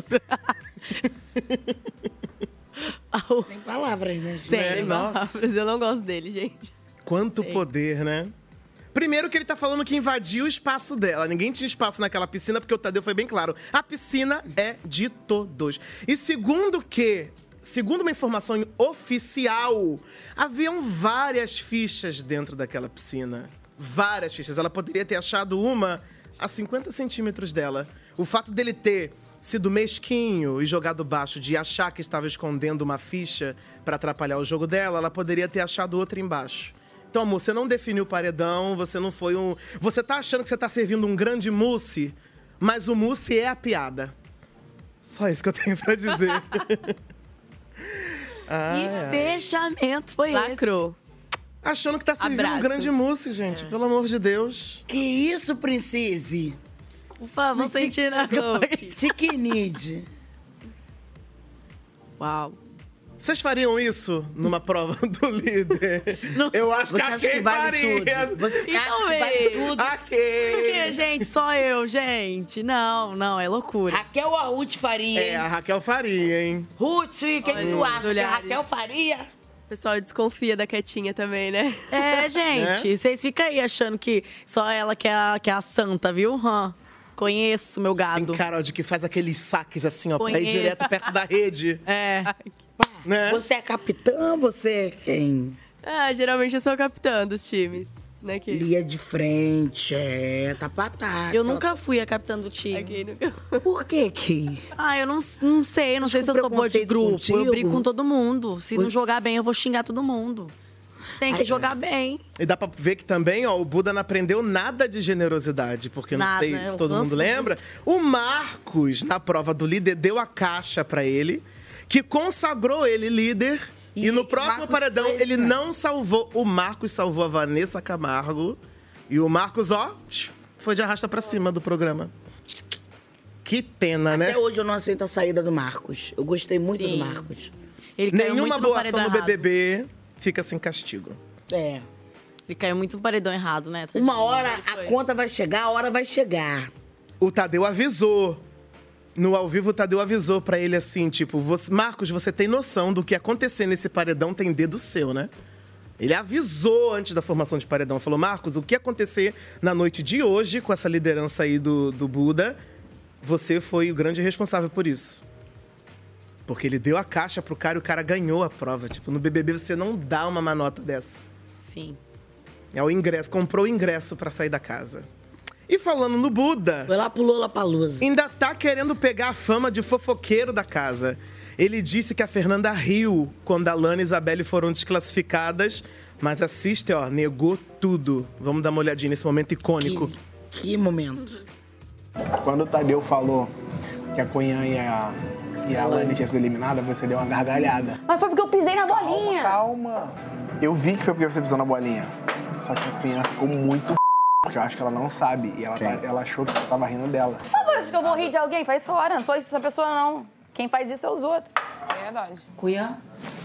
Sem palavras, né? Sem É, nossa. palavras. Eu não gosto dele, gente. Quanto Sei. poder, né? Primeiro que ele tá falando que invadiu o espaço dela. Ninguém tinha espaço naquela piscina, porque o Tadeu foi bem claro. A piscina é de todos. E segundo que, segundo uma informação oficial, haviam várias fichas dentro daquela piscina. Várias fichas. Ela poderia ter achado uma a cinquenta centímetros dela. O fato dele ter sido mesquinho e jogado baixo de achar que estava escondendo uma ficha pra atrapalhar o jogo dela, ela poderia ter achado outra embaixo. Então, amor, você não definiu o paredão, você não foi um... Você tá achando que você tá servindo um grande mousse, mas o mousse é a piada. Só isso que eu tenho pra dizer. ah, E fechamento foi Lacrou. Achando que tá servindo Abraço. um grande mousse, gente. Pelo amor de Deus. Que isso, princesa? Por favor, Me sentir na Tiquinide. Uau. Vocês fariam isso numa prova do líder? Eu acho Você que a acha que Kay vale faria. tudo? Você E acha que talvez. vale tudo? A Kay. Porque, gente, só eu, gente. Não, não, é loucura. Raquel ou a Ruth faria, hein? É, a Raquel faria, hein? Ruth, o que, que tu Olha, acha? Que a olhares. Raquel faria? O pessoal desconfia da quietinha também, né? É, gente, vocês ficam aí achando que só ela que é a, que é a santa, viu? Hum, conheço meu gado. Tem cara de que faz aqueles saques assim, ó, pra ir Conheço. direto perto da rede. É. Né? Você é capitã, você é quem? Ah, geralmente eu sou a capitã dos times, né, Kay? Lia de frente, é, tá pataca. Eu nunca fui a capitã do time. Aqui nunca... Por que que? Ah, eu não, não sei, não sei se eu sou boa de preconceito grupo. contigo? Eu brigo com todo mundo. Se não Pois- jogar bem, eu vou xingar todo mundo. Tem que Ai, jogar bem. E dá pra ver que também, ó, o Buda não aprendeu nada de generosidade, porque não Nada, sei né? se Eu todo mundo canso lembra. O Marcos, na prova do líder, deu a caixa pra ele, que consagrou ele líder. E, E no próximo Marcos paredão, foi, ele né? não salvou. O Marcos salvou a Vanessa Camargo. E o Marcos, ó, foi de arrasta pra cima do programa. Que pena, né? Até hoje eu não aceito a saída do Marcos. Eu gostei muito Sim. do Marcos. Ele caiu Nenhuma muito no boa paredão ação no errado. B B B fica sem castigo. É. Ele caiu muito no paredão errado, né? Tadinho? Uma hora Ele foi. a conta vai chegar, a hora vai chegar. O Tadeu avisou. No ao vivo, o Tadeu avisou pra ele assim, tipo... Você, Marcos, você tem noção do que acontecer nesse paredão tem dedo seu, né? Ele avisou antes da formação de paredão. Falou, Marcos, o que acontecer na noite de hoje com essa liderança aí do, do Buda, você foi o grande responsável por isso. Porque ele deu a caixa pro cara e o cara ganhou a prova. Tipo, no B B B você não dá uma manota dessa. Sim. É o ingresso, comprou o ingresso pra sair da casa. E falando no Buda... Foi lá pro Lollapalooza. Ainda tá querendo pegar a fama de fofoqueiro da casa. Ele disse que a Fernanda riu quando a Lana e a Isabelle foram desclassificadas. Mas assiste, ó, negou tudo. Vamos dar uma olhadinha nesse momento icônico. Que, que momento. Quando o Tadeu falou que a Cunhã e a, e a Lani tinham sido eliminadas, você deu uma gargalhada. Mas foi porque eu pisei na bolinha. Calma. Eu vi que foi porque você pisou na bolinha. Só que a Cunhã ficou muito porque eu acho que ela não sabe. E ela, tá- ela achou que eu tava rindo dela. Não, mas acho que eu vou rir de alguém? Faz fora, não sou essa pessoa, não. Quem faz isso é os outros. É verdade. Cunhã?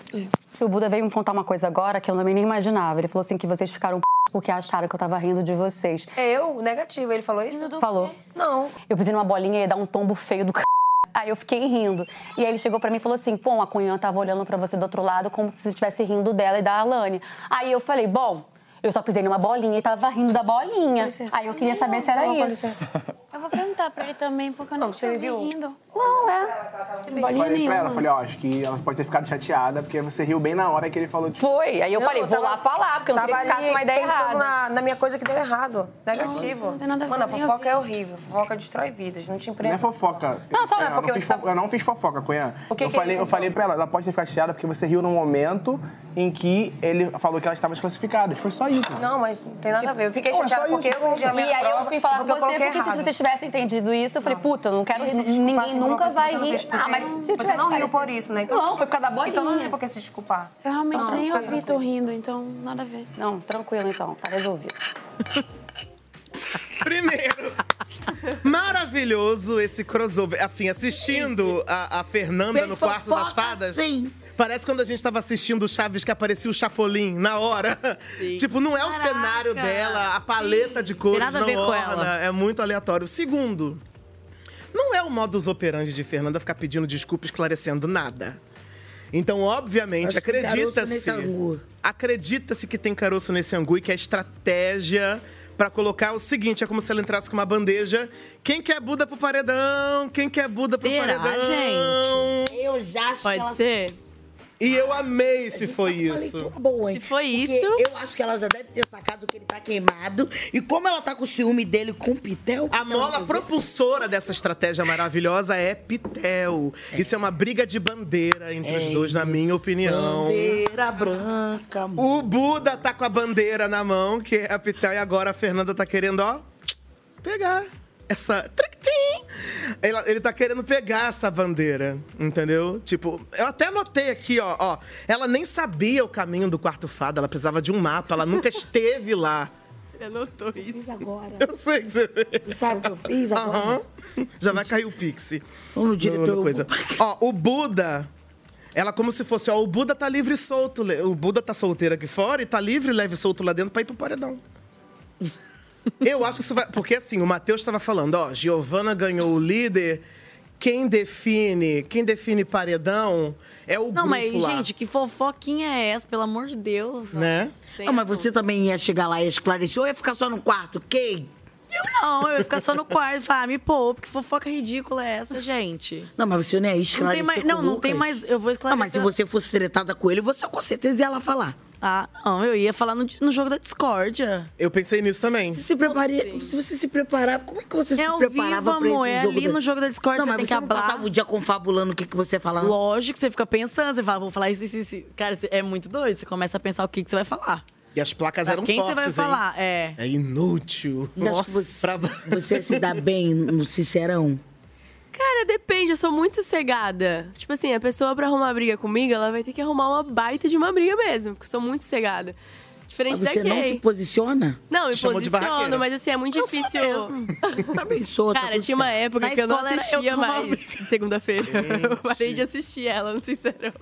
O Buda veio me contar uma coisa agora que eu nem imaginava. Ele falou assim que vocês ficaram p... porque acharam que eu tava rindo de vocês. Eu? Negativo. Ele falou isso? Falou. Não. Eu pisei numa bolinha e ia dar um tombo feio do c... Aí eu fiquei rindo. E aí ele chegou pra mim e falou assim, pô, a Cunhã tava olhando pra você do outro lado como se você estivesse rindo dela e da Alane. Aí eu falei, bom, eu só pisei numa bolinha e tava rindo da bolinha. Aí eu queria saber se era Não, com isso. Eu vou perguntar pra ele também, porque eu não, te ouvi rindo. Não, é. Tem Eu bolinha falei pra nenhuma. ela, falei, ó, acho que ela pode ter ficado chateada, porque você riu bem na hora que ele falou. Tipo... Foi, aí eu Não, falei, vou tava- lá falar, porque eu não tava queria que ficasse ali uma ideia pensando errada. Na, na minha coisa que deu errado. Negativo. isso não tem nada a ver, Mano, a nem fofoca ouvi. é horrível. Fofoca destrói vidas. Não te Não emprega. é fofoca. Não, só Cunhã, é porque eu, não você fiz tá- fo- eu não fiz fofoca, Cunhã. O que eu que é falei, isso, eu falei pra ela, ela pode ter ficado chateada porque você riu no momento em que ele falou que elas estavam desclassificadas. Foi só isso. Não, mas não tem nada a ver. Eu fiquei Não, é só chateada porque isso, eu perdi a pronto. minha E aí eu prova, fui falar com porque eu você, coloquei porque se errado. vocês tivessem entendido isso, eu falei, puta, eu não quero... E se desculpasse Ninguém por uma nunca coisa vai que você não rir. fez, Ah, mas você- se eu você tivesse não riu parecido- por isso, né? Não, foi por causa da bolinha. Então não tem por que se desculpar. Eu realmente Não, nem fica ouvi tu rindo, então nada a ver. Não, tranquilo então, tá resolvido. Primeiro, maravilhoso esse crossover. Assim, assistindo a, a Fernanda Bem no quarto das fofoca, fadas. sim. Parece quando a gente tava assistindo o Chaves que aparecia o Chapolin na hora. Sim. Tipo, não é o Caraca. cenário dela, a paleta Sim. de cores Tem nada a não ver com orna. ela. É muito aleatório. Segundo, não é o modus operandi de Fernanda ficar pedindo desculpa, esclarecendo nada. Então, obviamente, acredita-se. Acredita-se que tem caroço nesse angu e que é estratégia pra colocar o seguinte: é como se ela entrasse com uma bandeja. Quem quer Buda pro paredão? Quem quer Buda pro Será, paredão? gente? Eu já acho Pode que ela... ser? E eu amei se foi isso. Boa, hein? Se foi Porque isso... eu acho que ela já deve ter sacado que ele tá queimado. E como ela tá com o ciúme dele com o Pitel... A mola propulsora dessa estratégia maravilhosa é Pitel. É. Isso é uma briga de bandeira entre é os dois, na minha opinião. Bandeira branca, amor. O Buda tá com a bandeira na mão, que é a Pitel, e agora a Fernanda tá querendo, ó, pegar essa... Ele, ele tá querendo pegar essa bandeira, entendeu? Tipo, eu até anotei aqui, ó, ó. Ela nem sabia o caminho do quarto fado, ela precisava de um mapa, ela nunca esteve lá. Você anotou isso? Eu fiz agora. Eu sei que você fez. Você sabe o que eu fiz agora? Uhum. Já vai cair o Pix. Vamos, diretor. Coisa. Ó, o Buda... Ela como se fosse, ó, o Buda tá livre e solto. O Buda tá solteiro aqui fora e tá livre, leve e solto lá dentro pra ir pro paredão. Eu acho que isso vai... Porque assim, o Matheus estava falando, ó, Giovana ganhou o líder, quem define, quem define paredão é o Não, grupo mas, lá. gente, que fofoquinha é essa? Pelo amor de Deus. Né? Não, mas você também ia chegar lá e esclarecer ou ia ficar só no quarto? Quem? Eu não, eu ia ficar só no quarto e falar, ah, me poupe, que fofoca ridícula é essa, gente? Não, mas você não ia Não esclarecer tem mais, com não, o não Lucas? tem mais, eu vou esclarecer. Não, mas se você fosse tretada com ele, você com certeza ia lá falar. Ah, não, eu ia falar no, no jogo da discórdia. Eu pensei nisso também. Você se prepararia, se você se preparava, como é que você É se ao preparava vivo, pra amor, esse é jogo ali da... no jogo da discórdia, Não, você mas tem você que não hablar. passava o dia confabulando o que, que você falava. Lógico, você fica pensando, você fala, vou falar isso, isso, isso. Cara, é muito doido, você começa a pensar o que, que você vai falar. E as placas Pra eram quem fortes, você vai hein? falar, é. É inútil. Você acha que você, você se dá bem no Sincerão? Cara, depende, eu sou muito sossegada. Tipo assim, a pessoa pra arrumar briga comigo, ela vai ter que arrumar uma baita de uma briga mesmo, porque eu sou muito sossegada. Diferente Mas da você não Kay. se posiciona? Não, me Te chamou de posiciono, barraqueira. mas assim, é muito Eu difícil. sou mesmo. Também sou, tá Cara, tudo tinha uma certo. época Na que eu não escola era eu assistia com uma mais segunda-feira. Eu parei de assistir ela, no Sincerão.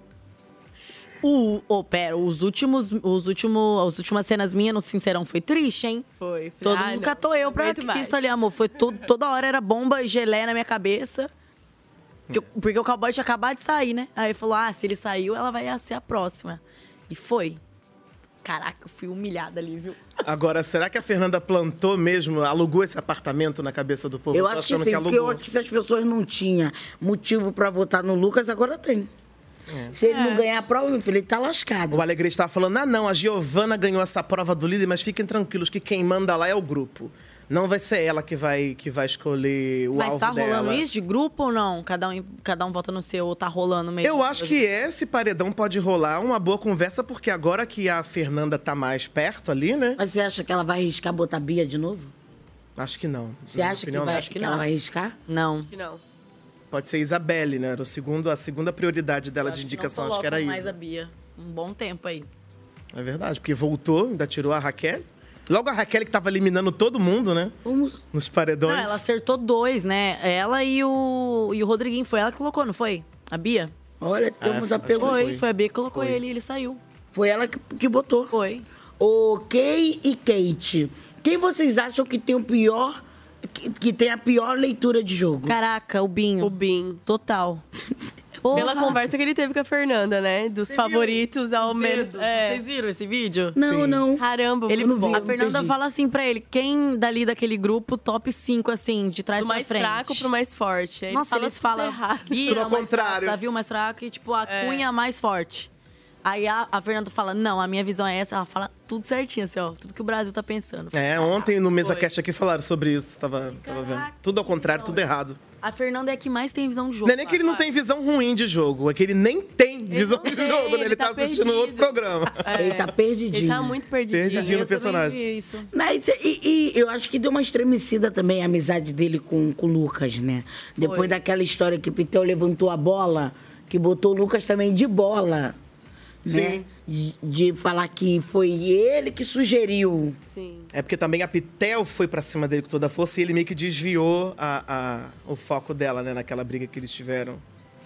O, oh, pera, os últimos, os últimos, as últimas cenas minhas no Sincerão foi triste, hein? Foi. Todo Ah, mundo não. catou eu pra Muito mais. Cristo ali, amor. Foi tudo, toda hora era bomba e gelé na minha cabeça. Porque, eu- porque o cowboy tinha acabado de sair, né? Aí falou, ah, se ele saiu, ela vai ser a próxima. E foi. Caraca, eu fui humilhada ali, viu? Agora, será que a Fernanda plantou mesmo, alugou esse apartamento na cabeça do povo? Eu Tô acho que achando sim, porque eu alugou. acho que se as pessoas não tinham motivo pra votar no Lucas, agora tem. É. Se ele não ganhar a prova, meu filho, ele tá lascado. O Alegrete estava falando, ah não, a Giovana ganhou essa prova do líder, mas fiquem tranquilos que quem manda lá é o grupo. Não vai ser ela que vai, que vai escolher o Mas alvo tá dela. rolando isso de grupo ou não? Cada um, cada um vota no seu ou tá rolando mesmo? Eu acho que esse paredão pode rolar uma boa conversa, porque agora que a Fernanda tá mais perto ali, né? Mas você acha que ela vai arriscar botar Bia de novo? Acho que não. Você Na minha acha que, opinião, vai, acho que, não. ela vai arriscar? Não. Acho que não. Pode ser Isabelle, né? Era o segundo, a segunda prioridade dela de indicação, acho que era Não mais Isa. a Bia. Um bom tempo aí. É verdade, porque voltou, ainda tirou a Raquel. Logo a Raquel que tava eliminando todo mundo, né? Vamos. Nos paredões. Não, ela acertou dois, né? Ela e o, e o Rodriguinho. Foi ela que colocou, não foi? A Bia? Olha, temos a pergunta. Foi, foi a Bia que colocou Foi. ele e ele saiu. Foi ela que, que botou. Foi. O Kay e Kate. Quem vocês acham que tem o pior... Que, que tem a pior leitura de jogo? Caraca, o Binho. O Binho. Total. Pela conversa que ele teve com a Fernanda, né? Dos favoritos ao menos. É. Vocês viram esse vídeo? Não, Sim. não. Caramba, Ele, muito bom. a Fernanda perdi. fala assim pra ele, quem dali daquele grupo, top cinco, assim, de trás Do pra mais frente. fraco pro mais forte. Aí ele Nossa, fala eles tudo falam, errado. Bia Tudo é ao o mais contrário. fraco, Davi o mais fraco e, tipo, a É. Cunha mais forte. Aí a, a Fernanda fala, não, a minha visão é essa. Ela fala tudo certinho, assim, ó. Tudo que o Brasil tá pensando. É, ontem no Mesa Foi. Cast aqui falaram sobre isso, tava, tava vendo. Tudo ao contrário, tudo errado. A Fernanda é a que mais tem visão de jogo. Não é nem que ele não tem visão ruim de jogo, é que ele nem tem visão de tem, jogo, né? Ele, ele tá, tá assistindo perdido. outro programa. Ele tá perdidinho. Ele tá muito perdidinho. Perdidinho no Eu também personagem. vi isso. Mas, e, e eu acho que deu uma estremecida também a amizade dele com, com o Lucas, né? Depois daquela história que o Pitel levantou a bola, que botou o Lucas também de bola. Né? Sim. De, de falar que foi ele que sugeriu. Sim. É porque também a Pitel foi pra cima dele com toda a força e ele meio que desviou a, a- o foco dela, né? Naquela briga que eles tiveram.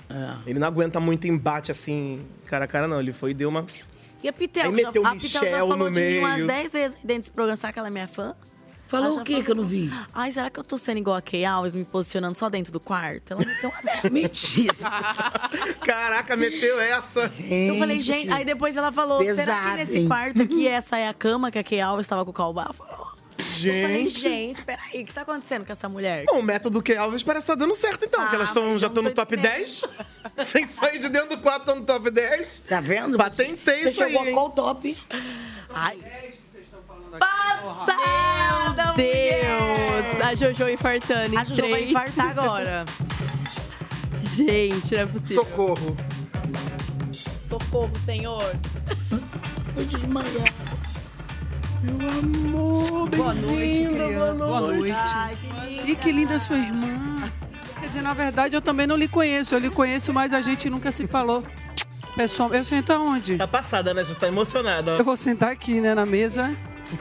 É. Ele não aguenta muito embate assim, cara a cara, não. Ele foi e deu uma... E a Pitel? Aí meteu já, o a Pitel Michel já falou no de mim umas meio. dez vezes dentro desse programa. Será que ela é minha fã? Falou Ela já o quê que eu não vi? Ai, será que eu tô sendo igual a Kay Alves, me posicionando só dentro do quarto? Ela meteu uma dessa. Mentira. Caraca, meteu essa. Eu falei, gente... Aí depois ela falou, será Pesado, que nesse hein? quarto aqui essa é a cama que a Kay Alves tava com o Calbá? Eu falei, Gente. gente, peraí, o que tá acontecendo com essa mulher? Bom, o método Kay Alves parece que tá dando certo, então. Ah, porque elas tão, mas já eu estão não no tô top dez. Sem sair de dentro do quarto, estão no top dez. Tá vendo? Patentei Você isso aí, chegou hein? qual o top? Ai. Meu Deus! A Jojo infartando em A Jojo vai três. infartar agora. Gente, não é possível. Socorro. Socorro, senhor. Vou desmaiar. Meu amor, Boa noite, bem-vinda, querida. boa Boa noite. noite. Ai, que linda. E que linda sua irmã. Quer dizer, na verdade, eu também não lhe conheço. Eu lhe conheço, mas a gente nunca se falou. Pessoal, eu sento aonde? Tá passada, né? Já tá emocionada. ó. Eu vou sentar aqui, né, na mesa.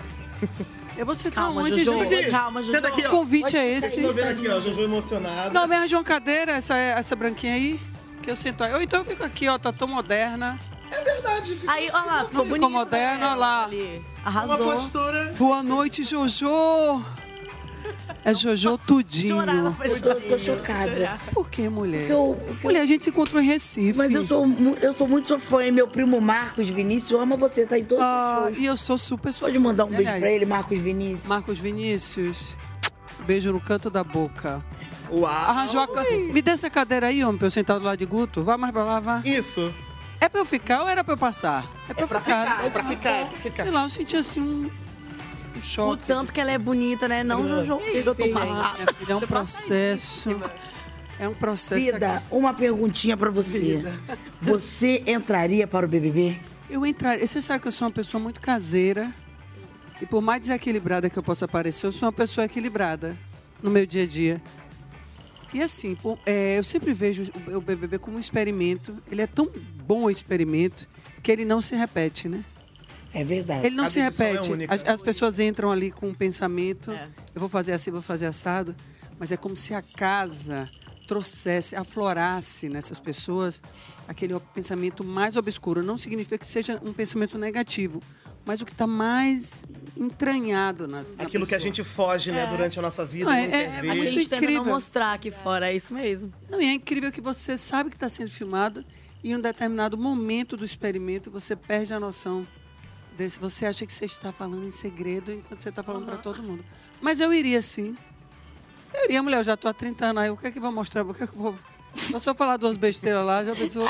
Eu vou sentar Calma, onde, Jojo. gente? Calma, Jojo. Senta aqui, ó. O convite é esse. Tô vendo aqui, ó. Jojo emocionada. Não, me arranja uma cadeira, essa, essa branquinha aí, que eu sento aí. Ou então eu fico aqui, ó, tá tão moderna. É verdade. Fica... Aí, olha lá, ficou Não bonito. ficou moderna, olha lá. Ali. Uma Arrasou. postura. Boa noite, Jojo. É Jojo tudinho. Chorava, Eu tô, tô chocada. Por que, mulher? Porque eu- porque eu- Mulher, a gente se encontrou em Recife. Mas eu sou, mu- eu sou muito sua fã, e meu primo Marcos Vinícius ama você, tá em todos Ah, os shows. e eu sou super sua Pode mandar um beijo Aliás, pra ele, Marcos Vinícius? Marcos Vinícius, beijo no canto da boca. Uau. Arranjou a ca... Me dê essa cadeira aí, homem, pra eu sentar do lado de Guto. Vai mais pra lá, vá. Isso. É pra eu ficar ou era pra eu passar? É pra, É eu pra ficar. ficar, é pra ficar, é pra ficar. Sei lá, eu senti assim um, um choque. O tanto que ela é bonita, né? Não, Jojo. Eu tô Ah, passada. minha filha, é um processo. É um processo. Vida, uma perguntinha pra você. Você entraria para o B B B? Eu entraria. Você sabe que eu sou uma pessoa muito caseira. E por mais desequilibrada que eu possa parecer, eu sou uma pessoa equilibrada no meu dia a dia. E assim, pô, é, eu sempre vejo o o B B B como um experimento. Ele é tão bom o experimento que ele não se repete, né? É verdade. Ele não Cada se edição é repete. única. as, as pessoas entram ali com um pensamento. É. Eu vou fazer assim, vou fazer assado. Mas é como se a casa trouxesse, aflorasse nessas pessoas aquele pensamento mais obscuro. Não significa que seja um pensamento negativo, mas o que está mais entranhado na, na Aquilo que a pessoa. gente foge, né, durante a nossa vida, Não, não, é- quer é- ver. é A muito gente tenta não incrível. mostrar aqui fora, é isso mesmo. Não, e é incrível que você sabe que está sendo filmado e em um determinado momento do experimento você perde a noção desse. Você acha que você está falando em segredo enquanto você está falando para todo mundo. Mas eu iria sim. Eu iria, mulher, eu já estou há trinta anos aí. O que é que vai mostrar? O que é que eu vou... Só se eu falar duas besteiras lá, já pensou.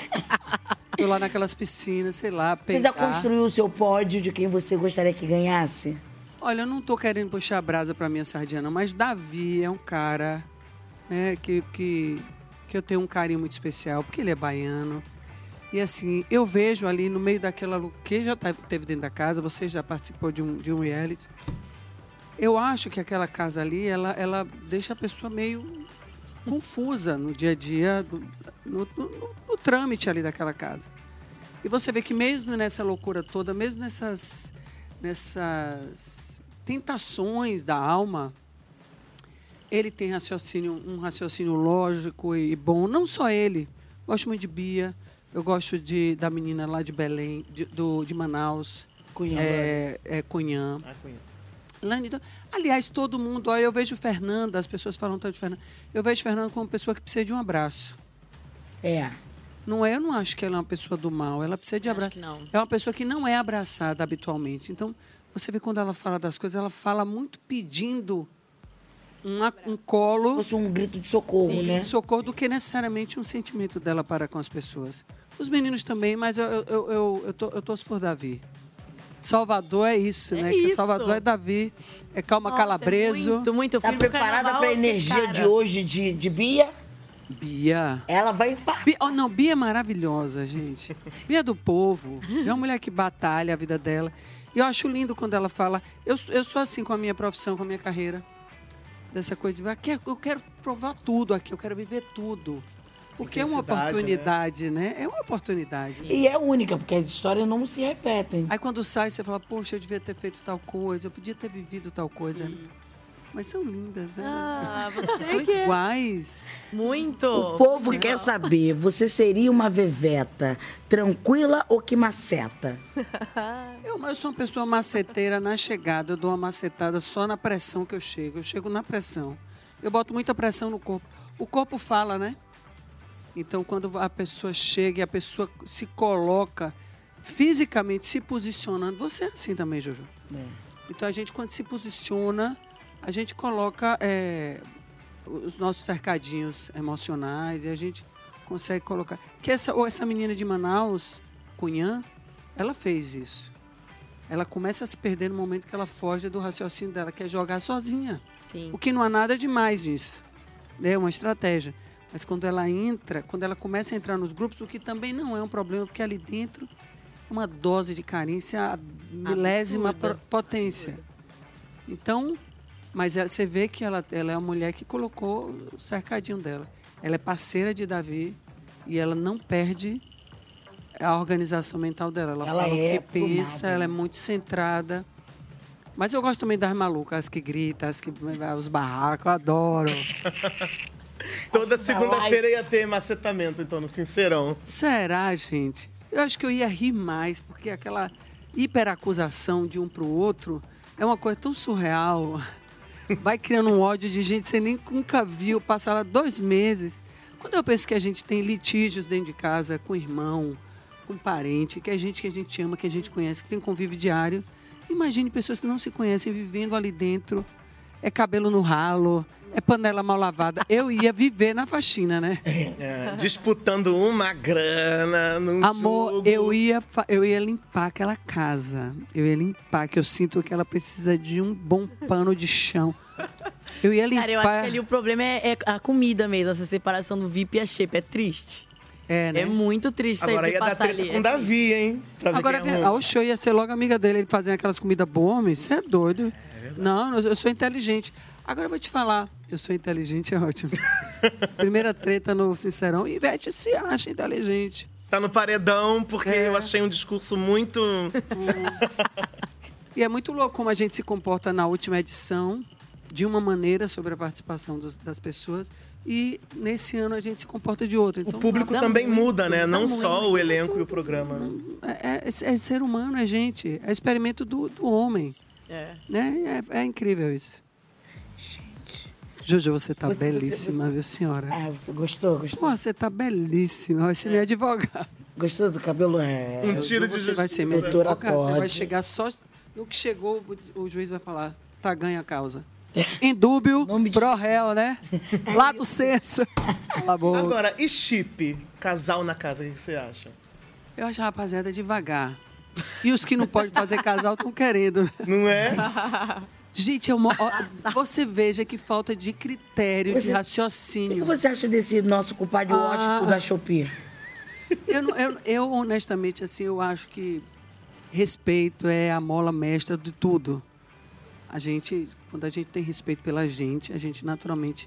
Eu lá naquelas piscinas, sei lá, Você já peidar. construiu o seu pódio de quem você gostaria que ganhasse? Olha, eu não tô querendo puxar a brasa pra minha sardinha, não, mas Davi é um cara, né, que, que, que eu tenho um carinho muito especial, porque ele é baiano. E assim, eu vejo ali no meio daquela... lu- que já tá- teve dentro da casa, você já participou de um, de um reality. Eu acho que aquela casa ali, ela, ela deixa a pessoa meio confusa no dia a dia, do- no, no, no- no trâmite ali daquela casa. E você vê que mesmo nessa loucura toda, mesmo nessas, nessas tentações da alma, ele tem raciocínio, um raciocínio lógico e bom. Não só ele. Gosto muito de Bia. Eu gosto de, da menina lá de Belém, de, do, de Manaus. Cunhã. É, é Cunhã. Ah, Cunhã. Lani, aliás, todo mundo, olha, eu vejo Fernanda, as pessoas falam tanto de Fernanda, eu vejo Fernanda como uma pessoa que precisa de um abraço. É. Não é, eu não acho que ela é uma pessoa do mal, ela precisa de Acho abraço. que não. É uma pessoa que não é abraçada habitualmente. Então, você vê quando ela fala das coisas, ela fala muito pedindo um, a- um colo. Fosse um grito de socorro, Sim, né? de socorro do que necessariamente um sentimento dela para com as pessoas. Os meninos também, mas eu, eu, eu, eu, eu, tô, eu torço por Davi. Salvador é isso, É né? Que isso. Salvador é Davi, é Calma Nossa, Calabreso. É muito, muito. Eu Tá fui pro preparada carnaval, pra eu fiquei energia cara. de hoje de, de Bia? Bia. Ela vai infartar. Bia, oh, não, Bia é maravilhosa, gente. Bia é do povo. É uma mulher que batalha a vida dela. E eu acho lindo quando ela fala. Eu, eu sou assim com a minha profissão, com a minha carreira. Dessa coisa de. "Aqui, eu quero provar tudo aqui, eu quero viver tudo. Porque é uma Intensidade, oportunidade, né? É uma oportunidade. E é única, porque as histórias não se repetem. Aí quando sai, você fala, poxa, eu devia ter feito tal coisa, eu podia ter vivido tal coisa. né? Mas são lindas, né? Ah, você são que é. iguais. Muito. O povo quer saber, você seria uma veveta tranquila ou que maceta? Eu, eu sou uma pessoa maceteira na chegada. Eu dou uma macetada só na pressão que eu chego. Eu chego na pressão. Eu boto muita pressão no corpo. O corpo fala, né? Então, quando a pessoa chega e a pessoa se coloca fisicamente, se posicionando... Você é assim também, Jojo. É. Então, a gente, quando se posiciona, a gente coloca é, os nossos cercadinhos emocionais e a gente consegue colocar... Que essa, ou essa menina de Manaus, Cunhã, ela fez isso. Ela começa a se perder no momento que ela foge do raciocínio dela, que é jogar sozinha. Sim. O que não há nada demais nisso. É uma estratégia. Mas quando ela entra, quando ela começa a entrar nos grupos, o que também não é um problema, porque ali dentro é uma dose de carência a milésima Absurda. potência. Então, mas ela, você vê que ela, ela é uma mulher que colocou o cercadinho dela. Ela é parceira de Davi e ela não perde a organização mental dela. Ela, Ela fala é o que pensa, plumada, ela é né? muito centrada. Mas eu gosto também das malucas, as que gritam, as que os barracos, eu adoro. Toda segunda-feira ia ter macetamento, então, no Sincerão. Será, gente? Eu acho que eu ia rir mais, porque aquela hiperacusação de um pro outro é uma coisa tão surreal. Vai criando um ódio de gente que você nem nunca viu, passa lá dois meses. Quando eu penso que a gente tem litígios dentro de casa com irmão, com parente, que é gente que a gente ama, que a gente conhece, que tem convívio diário, imagine pessoas que não se conhecem vivendo ali dentro. É cabelo no ralo, é panela mal lavada. Eu ia viver na faxina, né? É, disputando uma grana num Amor, jogo. eu ia, fa- eu ia limpar aquela casa. Eu ia limpar, que eu sinto que ela precisa de um bom pano de chão. Eu ia limpar. Cara, eu acho que ali o problema é, é a comida mesmo, essa separação do V I P e a shape. É triste. É, né? É muito triste Agora aí você ia dar passar treta ali. com o Davi, hein? Pra ver Agora, quem é a um. Oxô ia ser logo amiga dele, ele fazendo aquelas comidas boas, homem. Você é doido. Não, eu eu sou inteligente. Agora eu vou te falar, eu sou inteligente, é ótimo. Primeira treta no Sincerão, Ivete se acha inteligente. Tá no paredão, porque É. eu achei um discurso muito... E é muito louco como a gente se comporta na última edição, de uma maneira sobre a participação dos- das pessoas, e nesse ano a gente se comporta de outra. Então, O público dá também muito, muda, né? dá Não muito. só o elenco e o programa. É, é- é ser humano, é gente. É experimento do, do homem. É. Né? É, é incrível isso. Jojo, você tá Você- você- belíssima, viu, senhora? Ah, você gostou? Gostou? Pô, você tá belíssima. Esse é meu advogado. Gostou do cabelo? É. Um tiro de Você vai ser meu Doutora advogado. Você vai Todd. chegar só... No que chegou, o, o juiz vai falar, tá ganha a causa. Indúbio, pro réu, né? Lato senso. Cala a boca. Agora, e chip? Casal na casa, o que você acha? Eu acho a rapaziada devagar. E os que não podem fazer casal estão querendo. Não é? Gente, é uma, ó, você veja que falta de critério, de Você- O que raciocínio. você acha desse nosso culpado Ah. Washington da Shopee? Eu, não- eu, eu, honestamente, assim, eu acho que respeito é a mola mestra de tudo. A gente, quando a gente tem respeito pela gente, a gente naturalmente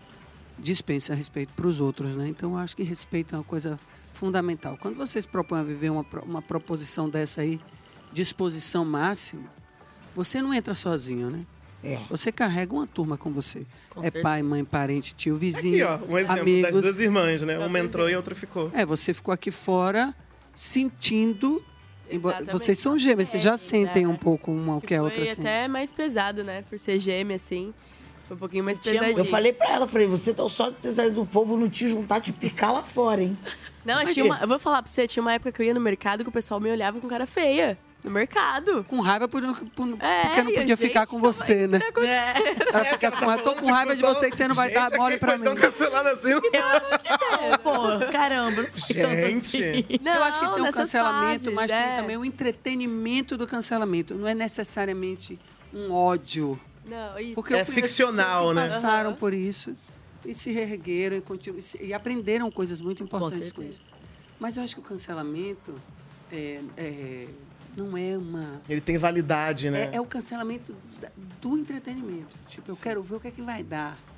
dispensa respeito para os outros, né? Então, eu acho que respeito é uma coisa fundamental. Quando vocês propõem a viver uma, pro- uma proposição dessa aí, disposição máxima, você não entra sozinho, né? É. Você carrega uma turma com você. Com é certeza. pai, mãe, parente, tio, vizinho, Aqui, ó, um exemplo amigos. das duas irmãs, né? Uma entrou e a outra ficou. É, você ficou aqui fora sentindo. embora- Exatamente. Vocês são gêmeas, vocês já sentem um pouco uma que a outra Foi assim. até mais pesado, né? Por ser gêmea, assim. Foi um pouquinho mais Tinha- pesadinho. Eu falei pra ela, falei, você tá só de ter saído do povo não te juntar, te picar lá fora, hein? Não, Mas tinha que- uma, eu vou falar pra você, tinha uma época que eu ia no mercado que o pessoal me olhava com cara feia. No mercado. Com raiva por, não- por- É, porque não e a podia gente ficar com não você, né? É. Ela fica com raiva, tô com raiva de você que você não vai dar mole pra mim. Tão cancelado assim. Eu acho que é, pô. Caramba. não foi tanto Gente. assim. Eu acho que tem o nessas cancelamento, fases, mas é. tem também o entretenimento do cancelamento. Não é necessariamente um ódio. Não, isso. Porque eu É conheço ficcional, pessoas que né? passaram Aham. por isso e se reergueram e, continuam, e se- e aprenderam coisas muito importantes com, certeza. isso. Mas eu acho que o cancelamento é, é, não é uma... Ele tem validade, né? É, é o cancelamento da- do entretenimento. Tipo, eu quero ver o que é que vai dar.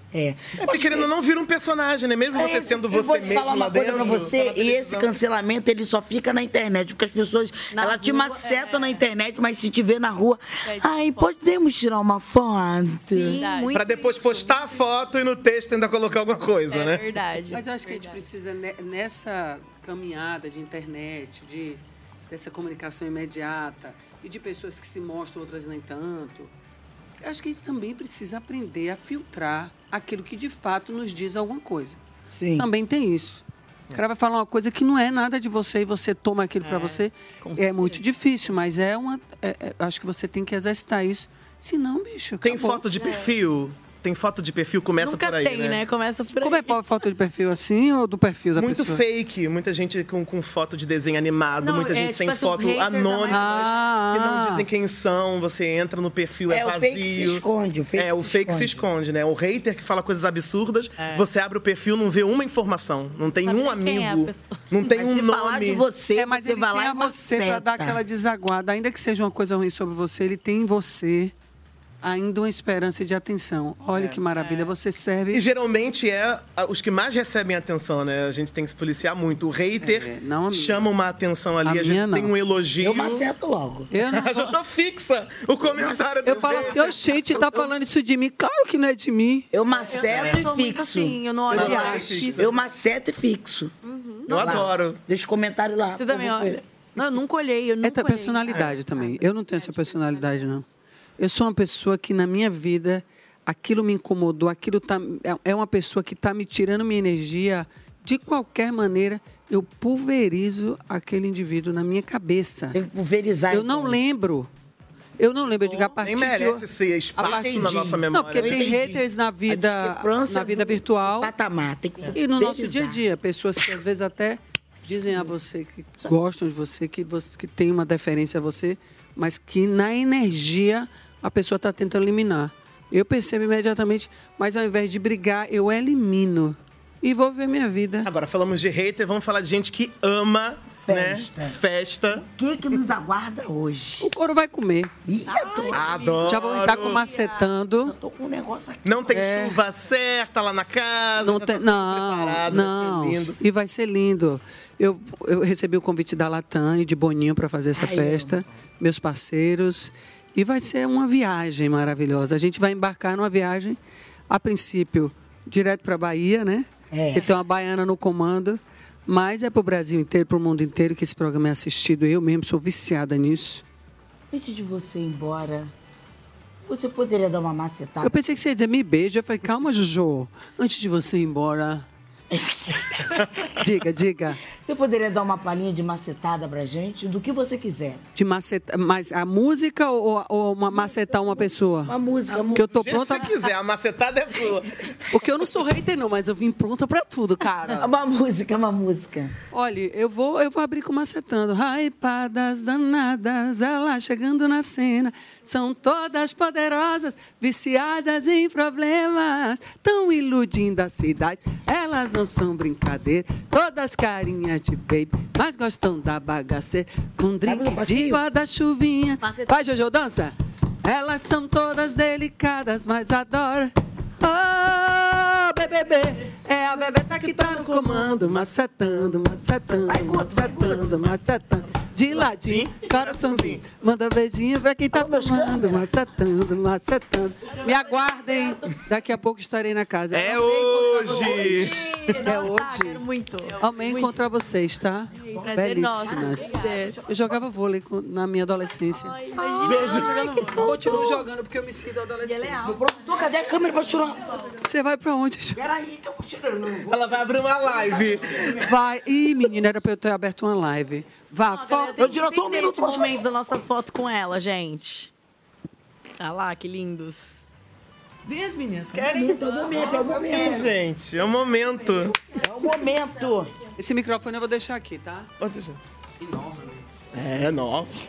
É. É porque querendo ou não vira um personagem, né? Mesmo você sendo eu você vou te mesmo falar uma lá coisa dentro. pra você, tá na e esse televisão. cancelamento, ele só fica na internet, porque as pessoas, Na ela te rua, macetam é. na internet, mas se te vê na rua, Pede ai, podemos tirar uma foto? Sim, muito Pra depois postar a foto e no texto ainda colocar alguma coisa, né? verdade. Mas eu acho que a gente precisa, ne- nessa caminhada de internet, de, dessa comunicação imediata e de pessoas que se mostram, outras nem tanto, eu acho que a gente também precisa aprender a filtrar aquilo que de fato nos diz alguma coisa. Sim. Também tem isso. O cara vai falar uma coisa que não é nada de você e você toma aquilo pra você. É muito difícil, mas é uma. é- é- acho que você tem que exercitar isso. Senão, bicho. Tem acabou. foto de perfil? Tem foto de perfil, começa Nunca por aí, tem, né? né? Começa por aí. Como é pô, foto de perfil assim ou do perfil da Muito pessoa? fake, muita gente com, com foto de desenho animado, Não, muita é, gente tipo sem assim, os foto haters anônimas, Ah, que não ah. dizem quem são, você entra no perfil, é, É, o vazio. fake se esconde, o fake É, o se fake se esconde. esconde, né? O hater que fala coisas absurdas, É. você abre o perfil, não vê uma informação, não tem Sabe um nem quem é a amigo, pessoa. não tem Mas um se nome. falar de você, É, mas você ele vai tem lá e a você pra dar maceta. aquela desaguada. Ainda que seja uma coisa ruim sobre você, ele tem em você ainda uma esperança de atenção. Olha É. que maravilha, você serve... E geralmente é a- os que mais recebem atenção, né? A gente tem que se policiar muito. O hater chama uma atenção ali, A às minha vezes tem não. um elogio. Eu maceto logo. Eu não A Jojo fixa o comentário Eu do falo assim, ô, gente, tá falando isso de mim? Claro que não é de mim. Eu maceto Eu sou e muito fixo. assim, eu não olho Eu de maceto arte. e fixo. Eu maceto e fixo. Eu Lá. adoro. Deixa o comentário lá. Você também Eu vou olha. Não, eu nunca olhei, eu nunca É tua olhei. personalidade também. Eu não tenho essa personalidade, não. Eu sou uma pessoa que, na minha vida, aquilo me incomodou, aquilo tá, é- é uma pessoa que está me tirando minha energia. De qualquer maneira, eu pulverizo aquele indivíduo na minha cabeça. Tem que pulverizar. Eu não lembro. Eu não lembro. Eu digo, a partir Nem merece de... esse a espaço partir na de- nossa memória. Não, porque Eu tem entendi. haters na vida, A discrepância na vida do virtual. Patamar, tem que E no nosso dia a pulverizar. dia, pessoas que às vezes até dizem a você que gostam de você, que, você, que tem uma deferência a você, mas que na energia a pessoa está tentando eliminar. Eu percebo imediatamente, mas ao invés de brigar, eu elimino. E vou ver minha vida. Agora, falamos de hater, vamos falar de gente que ama, Festa. né? Festa. O que, que nos aguarda hoje? O couro vai comer. Ih, eu tô... Adoro. Já vou estar com macetando. tô com um negócio aqui. Não tem É. chuva certa lá na casa. Não já tem, tá tudo não, preparado, não. vai ser lindo. E vai ser lindo. Eu, eu recebi o convite da Latam e de Boninho para fazer essa Ai, festa. Meus parceiros. E vai ser uma viagem maravilhosa. A gente vai embarcar numa viagem, a princípio, direto para a Bahia, né? É. Que tem uma baiana no comando. Mas é para o Brasil inteiro, para o mundo inteiro que esse programa é assistido. Eu mesmo sou viciada nisso. Antes de você ir embora, você poderia dar uma macetada? Eu pensei que você ia dizer me beija. Eu falei, calma, Jojo. Antes de você ir embora... diga, diga. Você poderia dar uma palhinha de macetada pra gente? Do que você quiser. De macetar, mas a música ou, ou uma, macetar uma pessoa? Uma música. Porque eu tô Do jeito que pronta. você quiser, a macetada é sua. Porque eu não sou hater, não, mas eu vim pronta pra tudo, cara. Uma música, uma música. Olha, eu vou, eu vou abrir com macetando. Raipadas danadas, ela chegando na cena. São todas poderosas, viciadas em problemas. Tão iludindo a cidade, elas não são brincadeira. Todas carinhas de baby, mas gostam da bagaceira. Com drink de guarda-chuvinha. Vai, Jojo, dança. Elas são todas delicadas, mas adoram. Oh, B B B, é a bebeta que tá no comando, macetando, macetando, macetando, macetando. De ladinho, coraçãozinho, manda beijinho pra quem tá fumando, macetando, macetando. Me aguardem, daqui a pouco estarei na casa. É hoje! É hoje. Quero muito. Amei encontrar vocês, tá? Prazer nosso. Belíssimas. Obrigada. Eu jogava vôlei com- na minha adolescência. Continuo jogando porque eu me sinto adolescente. Produtor, cadê a câmera pra tirar? Você vai pra onde? Peraí que eu vou tirando. Ela vai abrir uma live. Vai. Ih, menina, era pra eu ter aberto uma live. Vá, foto. Eu tiro um minuto esse momento das nossas fotos com ela, gente. Olha lá, que lindos. Vem as meninas, querem? É o momento, é o Ih, momento. gente, é o momento. É o momento. Esse microfone eu vou deixar aqui, tá? Pode deixar. Enorme. É, nossa.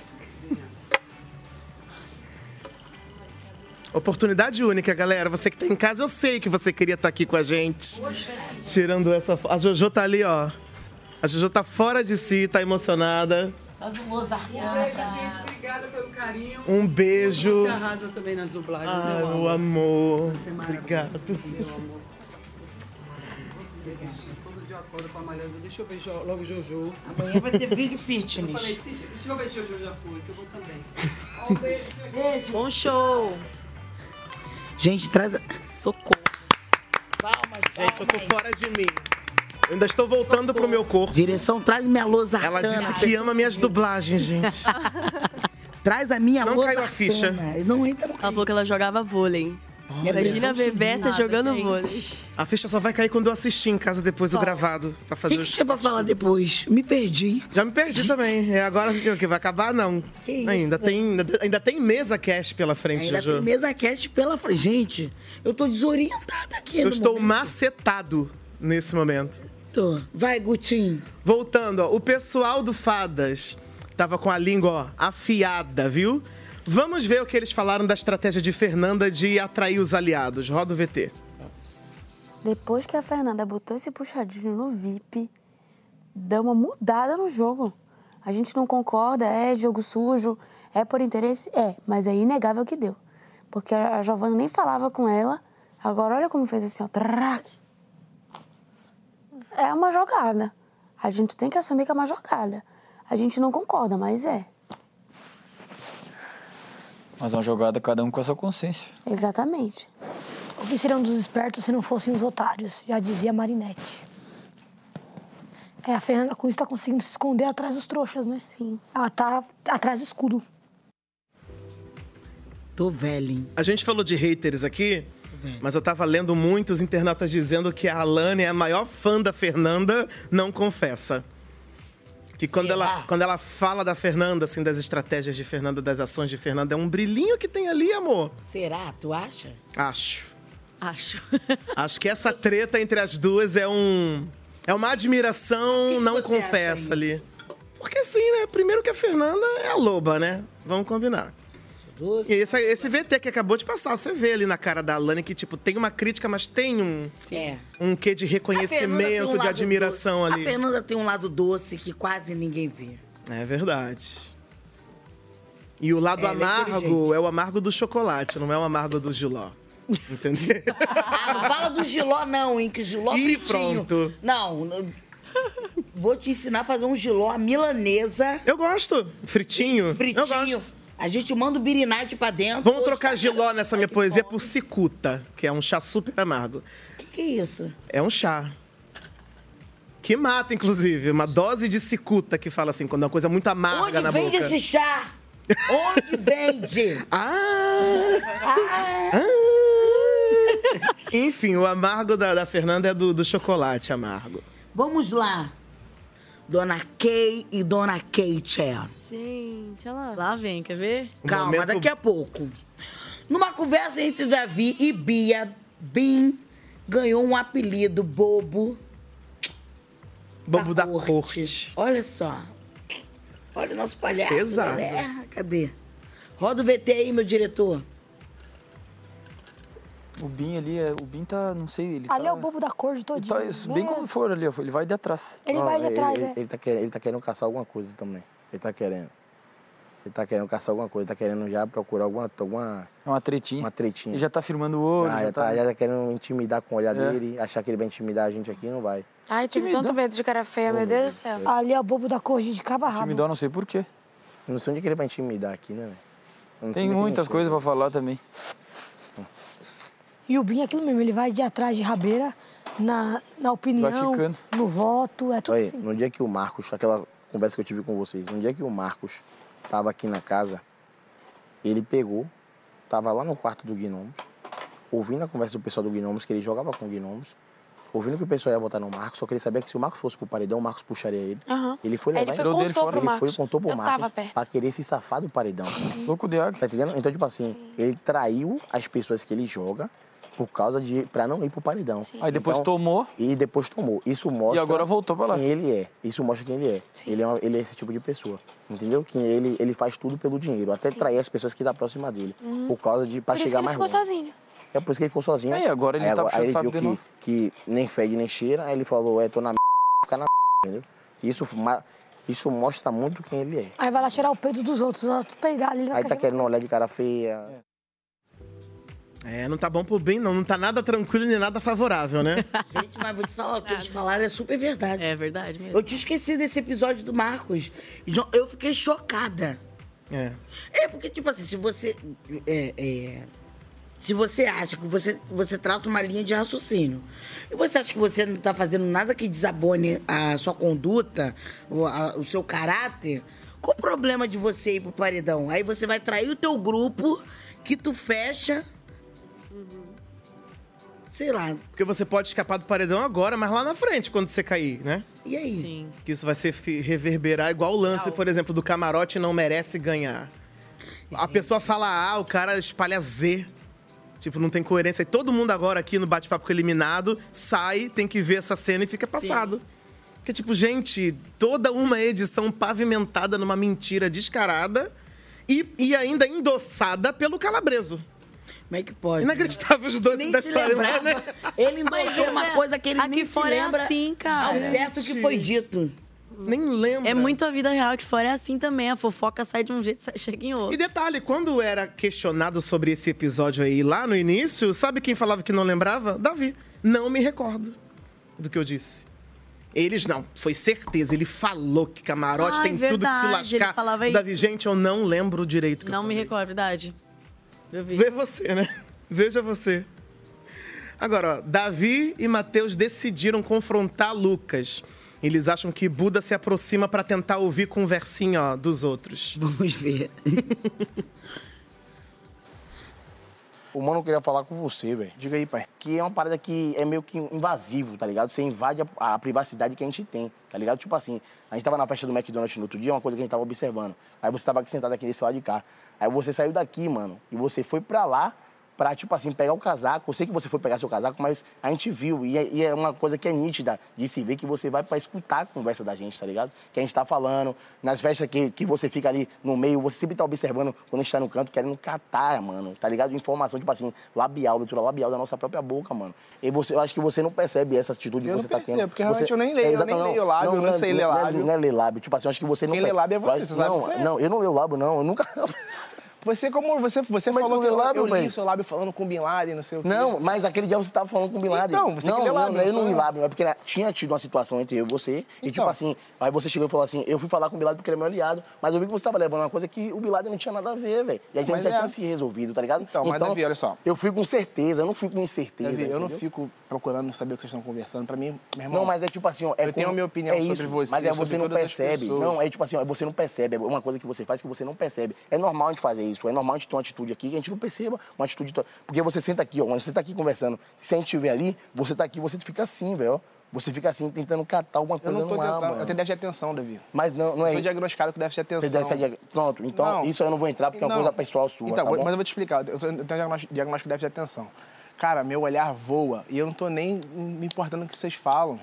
Oportunidade única, galera. Você que tá em casa, eu sei que você queria estar aqui com a gente. Tirando essa... fo- A Jojo tá ali, ó. A Jojo tá fora de si, tá emocionada. Faz um mozart. Um beijo, gente. Obrigada pelo carinho. Um beijo. Você arrasa também nas dublagens. Ah, eu amo. meu amor. Você é Obrigado. Meu amor. Você, bichinho, todo dia eu acordo pra malhar. Deixa eu ver jo- logo Jojo. Amanhã vai ter vídeo fitness. Eu falei, se- deixa eu ver se Jojo já foi, que eu vou também. Um beijo. Beijo. Bom show. Gente, traz... Socorro. Palmas, Gente, eu tô fora de mim. Eu ainda estou voltando pro meu corpo. Direção, traz minha lousa. Ela disse que ama minhas dublagens, gente. Traz a minha Não lousa. caiu a ficha. Não entra. Ela falou que ela jogava vôlei. Olha. Imagina a Bebeta jogando gente. vôlei. A ficha só vai cair quando eu assistir em casa depois do Só. gravado. Pra fazer O que os... que tinha pra falar depois? Me perdi. Já me perdi também. É agora que que vai acabar, não. Que isso, ainda, né? tem, ainda, ainda tem mesa cast pela frente, Ainda Jojo. tem mesa cast pela frente. Gente, eu tô desorientada aqui. Eu no estou momento. macetado nesse momento. Tô. Vai, Gutinho. Voltando, ó, o pessoal do Fadas tava com a língua ó, afiada, viu? Vamos ver o que eles falaram da estratégia de Fernanda de atrair os aliados. Roda o V T. Depois que a Fernanda botou esse puxadinho no V I P, deu uma mudada no jogo. A gente não concorda, é jogo sujo, é por interesse? É, mas é inegável que deu. Porque a Giovana nem falava com ela, agora olha como fez assim, ó. Trac. É uma jogada. A gente tem que assumir que é uma jogada. A gente não concorda, mas é. Mas é uma jogada cada um com a sua consciência. Exatamente. Talvez seriam dos espertos se não fossem os otários, já dizia Marinette. É, a Fernanda Cruz tá conseguindo se esconder atrás dos trouxas, né? Sim. Ela tá atrás do escudo. Tô velho. A gente falou de haters aqui, mas eu tava lendo muitos internautas dizendo que a Alane é a maior fã da Fernanda, não confessa. Que quando ela, quando ela fala da Fernanda, assim, das estratégias de Fernanda, das ações de Fernanda, é um brilhinho que tem ali, amor. Será? Tu acha? Acho. Acho. Acho que essa treta entre as duas é um... É uma admiração, que não você confessa acha ali. Porque assim, né? Primeiro que a Fernanda é a loba, né? Vamos combinar. E esse, esse V T que acabou de passar, você vê ali na cara da Alane que, tipo, tem uma crítica, mas tem um... É. Um quê de A Fernanda tem um reconhecimento, de lado admiração doce. ali. A Fernanda tem um lado doce que quase ninguém vê. É verdade. E o lado Ela é amargo inteligente. é o amargo do chocolate, não é o amargo do giló. Entendeu? Ah, não fala do giló não, hein? Que giló Ih, fritinho. pronto. Não, não- vou te ensinar a fazer um giló à milanesa. Eu gosto. Fritinho. Fritinho. Eu gosto. A gente manda o birinite pra dentro. Vamos trocar giló nessa minha poesia por cicuta, que é um chá super amargo. O que, que é isso? É um chá. Que mata, inclusive. Uma dose de cicuta, que fala assim, quando é uma coisa muito amarga Onde na vende boca. esse chá? Onde vende? Ah! Ah! Enfim, o amargo da, da Fernanda é do, do chocolate amargo. Vamos lá. Dona Kay e Dona Kate. Gente, olha lá. Lá vem, quer ver? Calma, momento- daqui a pouco. Numa conversa entre Davi e Bia, Bim ganhou um apelido bobo. Bobo da corte. Olha só. Olha o nosso palhaço. Pesado. Né? Cadê? Roda o V T aí, meu diretor. O Bin ali, é- o Bin tá, não sei, ele Ali tá... é o bobo da cor de todinho. Tá isso, bem né? como for ali, ó, ele vai de atrás. Ele vai de atrás, ele, é. ele, tá querendo, ele tá querendo caçar alguma coisa também. Ele tá querendo. Ele tá querendo caçar alguma coisa, tá querendo já procurar alguma. alguma É uma tretinha. Uma tretinha. Ele já tá firmando o olho, Ah, já já, tá, já tá querendo intimidar com o olhar É. dele, achar que ele vai intimidar a gente aqui, não vai. Ai, tive tanto medo de cara feia, meu Deus do céu. Ali é o bobo da cor de cabo a rabo. Intimidar, não sei por quê. Eu não sei onde que ele vai intimidar aqui, né, velho? Eu não sei Tem onde é que muitas ele coisas pra falar também. E o Bin é aquilo mesmo, ele vai de atrás de rabeira na, na opinião, ficando. no voto, é tudo Olha, assim. no dia que o Marcos, aquela conversa que eu tive com vocês, no dia que o Marcos tava aqui na casa, ele pegou, tava lá no quarto do Gnomos, ouvindo a conversa do pessoal do Gnomos, que ele jogava com o Gnomos, ouvindo que o pessoal ia votar no Marcos, só que ele sabia que se o Marcos fosse pro paredão, o Marcos puxaria ele. Aham. Ele foi Aí levar ele foi, ele, contou pro ele Marcos. foi e contou pro Eu Marcos tava perto. pra querer se safar do paredão. Louco de água. Tá entendendo? Então, tipo assim, ele traiu as pessoas que ele joga por causa de... pra não ir pro paredão. Aí depois Então, tomou. E depois tomou. Isso mostra... E agora voltou pra lá. Quem ele é. Isso mostra quem ele é. Ele é, uma- ele é esse tipo de pessoa. Entendeu? Que ele, ele faz tudo pelo dinheiro. Até trair as pessoas que tá próxima dele. Uhum. Por causa de... pra Por isso chegar que ele mais ficou longe. sozinho. É por isso que ele ficou sozinho. Aí, agora ele aí, tá agora, puxando aí ele saco viu de novo. que, que nem fede nem cheira. Aí ele falou, é, tô na m... ficar na m... entendeu? Isso, ma- Isso mostra muito quem ele é. Aí vai lá tirar o peito dos outros, ela peidar ali na Aí tá casa. querendo olhar de cara feia. É, não tá bom pro bem, não. Não tá nada tranquilo nem nada favorável, né? Gente, mas vou te falar, o que eles falaram é super verdade. É verdade mesmo. Eu tinha esquecido desse episódio do Marcos. Eu fiquei chocada. É. É, porque, tipo assim, se você... É, é, se você acha que você, você traça uma linha de raciocínio e você acha que você não tá fazendo nada que desabone a sua conduta, o, a, o seu caráter, qual o problema de você ir pro paredão? Aí você vai trair o teu grupo, que tu fecha... Sei lá. Porque você pode escapar do paredão agora, mas lá na frente, quando você cair, né? E aí? Sim. Que isso vai ser fi- reverberar igual o lance, por exemplo, do camarote não merece ganhar. A pessoa fala A, o cara espalha Z. Tipo, não tem coerência. E todo mundo agora aqui no Bate-Papo com o Eliminado sai, tem que ver essa cena e fica passado. Porque, tipo, gente, toda uma edição pavimentada numa mentira descarada e, e ainda endossada pelo Calabreso. Como é que pode? Inacreditável os dois Nem da se história, lembrava. né? Ele Mas endossou isso uma é- coisa que ele aqui nem se fora é lembra assim, cara. ao certo que foi dito. Nem lembra. É muito a vida real que fora é assim também. A fofoca sai de um jeito e chega em outro. E detalhe, quando era questionado sobre esse episódio aí lá no início, sabe quem falava que não lembrava? Davi. Não me recordo do que eu disse. Eles não, foi certeza. Ele falou que camarote Ai, tem tudo que se verdade, ele lascar. falava Davi, isso. gente, eu não lembro direito. Que Não eu me falei. recordo, é verdade. Eu vi. Vê você, né? Veja você. Agora, ó, Davi e Matheus decidiram confrontar Lucas. Eles acham que Buda se aproxima pra tentar ouvir conversinha, ó, dos outros. Vamos ver. O mano queria falar com você, velho. Diga aí, pai. Que é uma parada que é meio que invasivo, tá ligado? Você invade a, a privacidade que a gente tem, tá ligado? Tipo assim, a gente tava na festa do McDonald's no outro dia, uma coisa que a gente tava observando. Aí você tava aqui sentado aqui desse lado de cá. Aí você saiu daqui, mano, e você foi pra lá pra, tipo assim, pegar o casaco. Eu sei que você foi pegar seu casaco, mas a gente viu. E é, e é uma coisa que é nítida de se ver que você vai pra escutar a conversa da gente, tá ligado? Que a gente tá falando. Nas festas que, que você fica ali no meio, você sempre tá observando quando a gente tá no canto, querendo catar, mano, tá ligado? Informação, tipo assim, labial, leitura labial da nossa própria boca, mano. E você, eu acho que você não percebe essa atitude Eu que não você tá percebo, tendo. porque realmente Você- eu nem leio, É, eu exato, nem não, leio lábio, eu não sei ler não é- lábio. Não é ler lábio, tipo assim, eu acho que você não... Quem lê lábio é você, você sabe não, que você é. Não, eu não leio lábio, não, eu nunca... Você, como você, você Como é que falou eu que leio eu, lábio, eu li velho? o seu lábio falando com Bin Laden, não sei o quê. Não, mas aquele dia você tava falando com o Bin Laden. Então, você não, que lê não, lábio, não, eu não não li sou eu. lábio, é porque né, tinha tido uma situação entre eu e você, e tipo Então. assim, aí você chegou e falou assim, eu fui falar com o Bin Laden porque ele é meu aliado, mas eu vi que você tava levando uma coisa que o Bin Laden não tinha nada a ver, velho. E a gente Mas já é. tinha se resolvido, tá ligado? Então, mas Davi, olha só. Eu fui com certeza, eu não fui com incerteza, Davi, eu não entendeu? fico procurando saber o que vocês estão conversando. Pra mim, meu irmão... Não, mas é tipo assim, ó, é eu tenho a como- minha opinião é sobre isso, você, mas é sobre você não todas as percebe. pessoas. Não, é tipo assim, ó, você não percebe. É uma coisa que você faz que você não percebe. É normal a gente fazer isso, é normal a gente ter uma atitude aqui que a gente não perceba, uma atitude... to- Porque você senta aqui, ó, quando você tá aqui conversando, se a gente estiver ali, você tá aqui, você fica assim, velho, ó. Você fica assim, tentando catar alguma Eu coisa não tô no ar, tentando, mano. eu tenho déficit de atenção, Davi. Mas não, não é... Eu sou diagnosticado com déficit de atenção. Você deve ser diag- Pronto, então Não. isso eu não vou entrar porque é uma Não. coisa pessoal sua, Então, tá vou- bom? mas eu vou te explicar. Eu, sou- eu tenho diagnóstico diagnóstico de déficit de atenção. Cara, meu olhar voa e eu não tô nem me importando com o que vocês falam.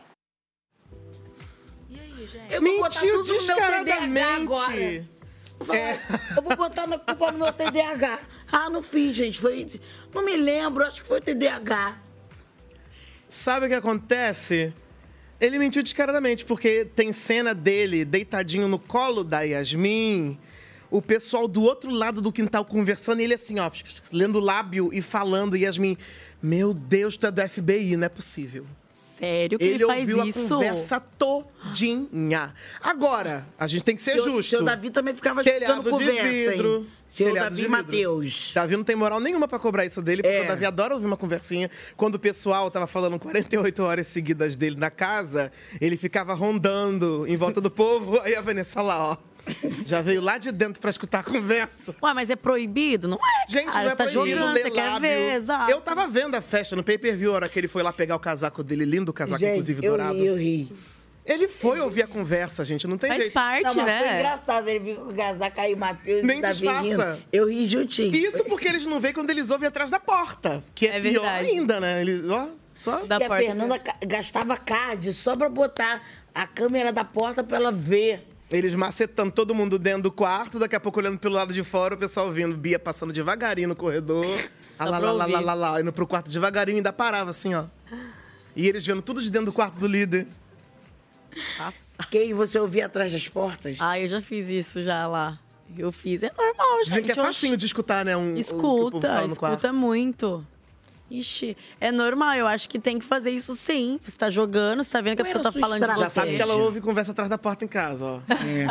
Eu vou botar Mentiu tudo no meu T D A H descaradamente. agora. Vou falar, Eu vou botar na culpa no meu T D A H. Ah, não fiz, gente. Foi... Não me lembro, acho que foi T D A H. Sabe o que acontece? Ele mentiu descaradamente, porque tem cena dele deitadinho no colo da Yasmin, o pessoal do outro lado do quintal conversando, e ele assim, ó, lendo lábio e falando, Yasmin, meu Deus, tu é do F B I, não é possível. Sério que ele, Ele faz ouviu isso? a conversa todinha. Agora, a gente tem que ser Seu- justo. seu Davi também ficava Telhado escutando de conversa, hein? vidro. Seu Telhado Davi de vidro. Mateus. Davi não tem moral nenhuma pra cobrar isso dele, porque É. o Davi adora ouvir uma conversinha. Quando o pessoal tava falando quarenta e oito horas seguidas dele na casa, ele ficava rondando em volta do povo. Aí a Vanessa lá, ó. Já veio lá de dentro pra escutar a conversa. Ué, mas é proibido? Não é, Gente, cara. não é Você tá proibido jogando, ler você quer lábio. ver, exato. Eu tava vendo a festa no pay-per-view, a hora que ele foi lá pegar o casaco dele, lindo casaco, Gente, inclusive eu dourado. ri, eu ri. Ele foi ouvir a conversa, gente, não tem Faz jeito. parte, Não, mas né? foi engraçado, ele viu com o casaco aí, o Matheus Nem e o Davi disfarça. rindo. Eu ri juntinho. Isso porque eles não veem quando eles ouvem atrás da porta. Que é, É pior verdade. ainda, né? Eles, ó, só... Da E a porta. Fernanda ca- gastava card só pra botar a câmera da porta pra ela ver. Eles macetando todo mundo dentro do quarto, daqui a pouco olhando pelo lado de fora, o pessoal vindo, Bia passando devagarinho no corredor. Ah, lá, pra lá, lá, lá, ouvir. lá, lá, indo pro quarto devagarinho, ainda parava assim, ó. E eles vendo tudo de dentro do quarto do líder. Nossa. Quem você ouvia atrás das portas? Ah, eu já fiz isso já lá. Eu fiz. É normal, gente. Dizem que é facinho de escutar, né? Um, Escuta, escuta muito. Ixi, é normal, eu acho que tem que fazer isso sim. Você tá jogando, você tá vendo que a pessoa tá falando de você. Já sabe que ela ouve conversa atrás da porta em casa, ó.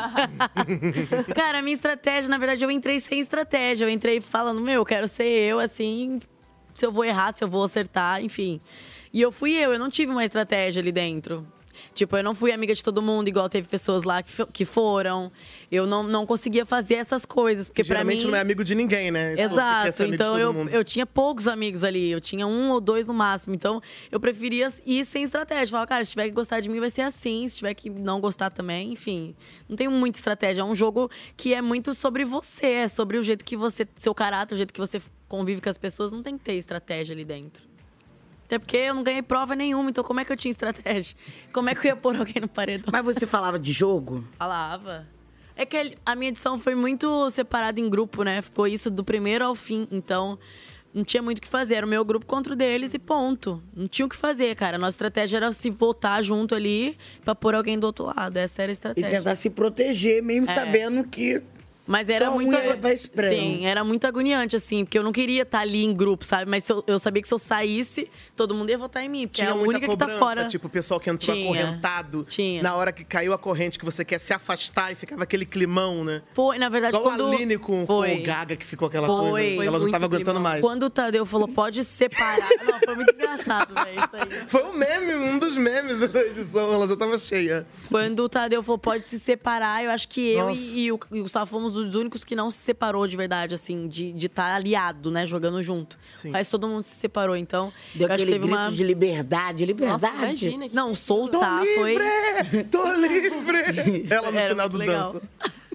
É. Cara, a minha estratégia, na verdade, eu entrei sem estratégia. Eu entrei falando, meu, eu quero ser eu, assim, se eu vou errar, se eu vou acertar, enfim. E eu fui eu, eu não tive uma estratégia ali dentro. Tipo, eu não fui amiga de todo mundo, igual teve pessoas lá que, que foram. Eu não, não conseguia fazer essas coisas, porque pra mim... Geralmente não é amigo de ninguém, né? Esse Exato, então eu, eu tinha poucos amigos ali, eu tinha um ou dois no máximo. Então, eu preferia ir sem estratégia. Falar, cara, se tiver que gostar de mim, vai ser assim. Se tiver que não gostar também, enfim. Não tenho muita estratégia. É um jogo que é muito sobre você, é sobre o jeito que você... Seu caráter, o jeito que você convive com as pessoas. Não tem que ter estratégia ali dentro. Até porque eu não ganhei prova nenhuma, então como é que eu tinha estratégia? Como é que eu ia pôr alguém no paredão? Mas você falava de jogo? Falava. É que a minha edição foi muito separada em grupo, né? Ficou isso do primeiro ao fim, então não tinha muito o que fazer. Era o meu grupo contra o deles e ponto. Não tinha o que fazer, cara. A nossa estratégia era se votar junto ali pra pôr alguém do outro lado. Essa era a E estratégia. tentar se proteger, mesmo É. sabendo que... Mas era só um muito. ia levar espremo. Sim, era muito agoniante, assim, porque eu não queria estar ali em grupo, sabe? Mas se eu, eu sabia que se eu saísse, todo mundo ia votar em mim. Porque Tinha é a muita única que cobrança, tá fora. tipo, o pessoal que entrou Tinha. acorrentado. Tinha. Na hora que caiu a corrente, que você quer se afastar e ficava aquele climão, né? Foi, na verdade, Igual quando. a Aline com, com foi. o Gaga, que ficou aquela Foi. coisa. Foi Ela não muito tava aguentando climão. mais. Quando o Tadeu falou, pode separar. Não, foi muito engraçado, velho. Isso aí. Foi um meme, um dos memes da edição. Ela já tava cheia. Quando o Tadeu falou, pode se separar, eu acho que eu Nossa. e, e o, e o Gustavo fomos os únicos que não se separou de verdade, assim, de estar aliado, né? Jogando junto. Sim. Mas todo mundo se separou, então. Deu eu acho que aquele teve grito uma. de liberdade, liberdade. Nossa, imagina, que não, soltar Tô foi. livre! Tô livre! Ela no Era final do muito legal. dança.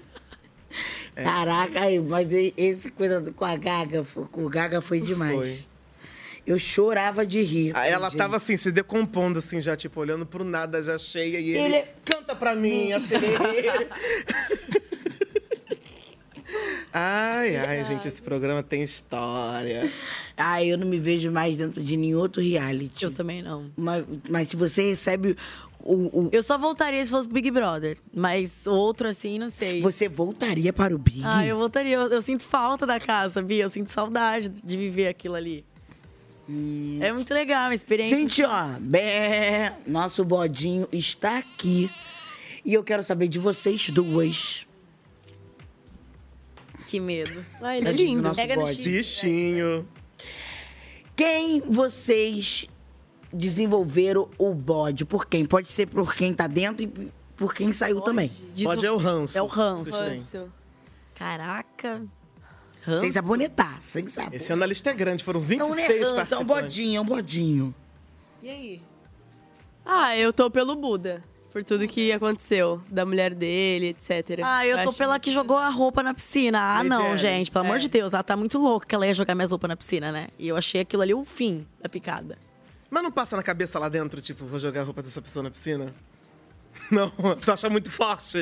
É. Caraca, aí, mas e- esse coisa do- com a Gaga, foi- com o Gaga foi demais. Foi. Eu chorava de rir. Aí ela gente. tava assim, se decompondo, assim, já, tipo, olhando pro nada, já cheia. E ele, Ele- é canta pra mim, assim. Ai, ai, gente, esse programa tem história. Ah, eu não me vejo mais dentro de nenhum outro reality. Eu também não. Mas, mas se você recebe o, o... Eu só voltaria se fosse Big Brother. Mas outro, assim, não sei. Você voltaria para o Big? Ah, eu voltaria. Eu, eu sinto falta da casa, sabia? Eu sinto saudade de viver aquilo ali. É muito legal, uma experiência. Gente, ó, bé, nosso bodinho está aqui. E eu quero saber de vocês duas. Que medo. Ai, ele é lindo. Nosso Pega no bode. chifre. Bichinho. Quem vocês desenvolveram o bode? Por quem? Pode ser por quem tá dentro e por quem saiu também. Bode é o ranço. É o ranço. Vocês têm. Caraca. Sem sabonetar, sem sabonetar. Esse ano a lista é grande, foram vinte e Não é seis ranço, é um participantes. bodinho, é um bodinho. E aí? Ah, eu tô pelo Buda. Por tudo que aconteceu. Da mulher dele, etcétera. Ah, eu tô acho pela que jogou a roupa na piscina. Ah, não, Lidiane. gente, pelo amor É. de Deus. Ela tá muito louca que ela ia jogar minhas roupas na piscina, né? E eu achei aquilo ali o fim da picada. Mas não passa na cabeça lá dentro, tipo, vou jogar a roupa dessa pessoa na piscina? Não, tu acha muito forte?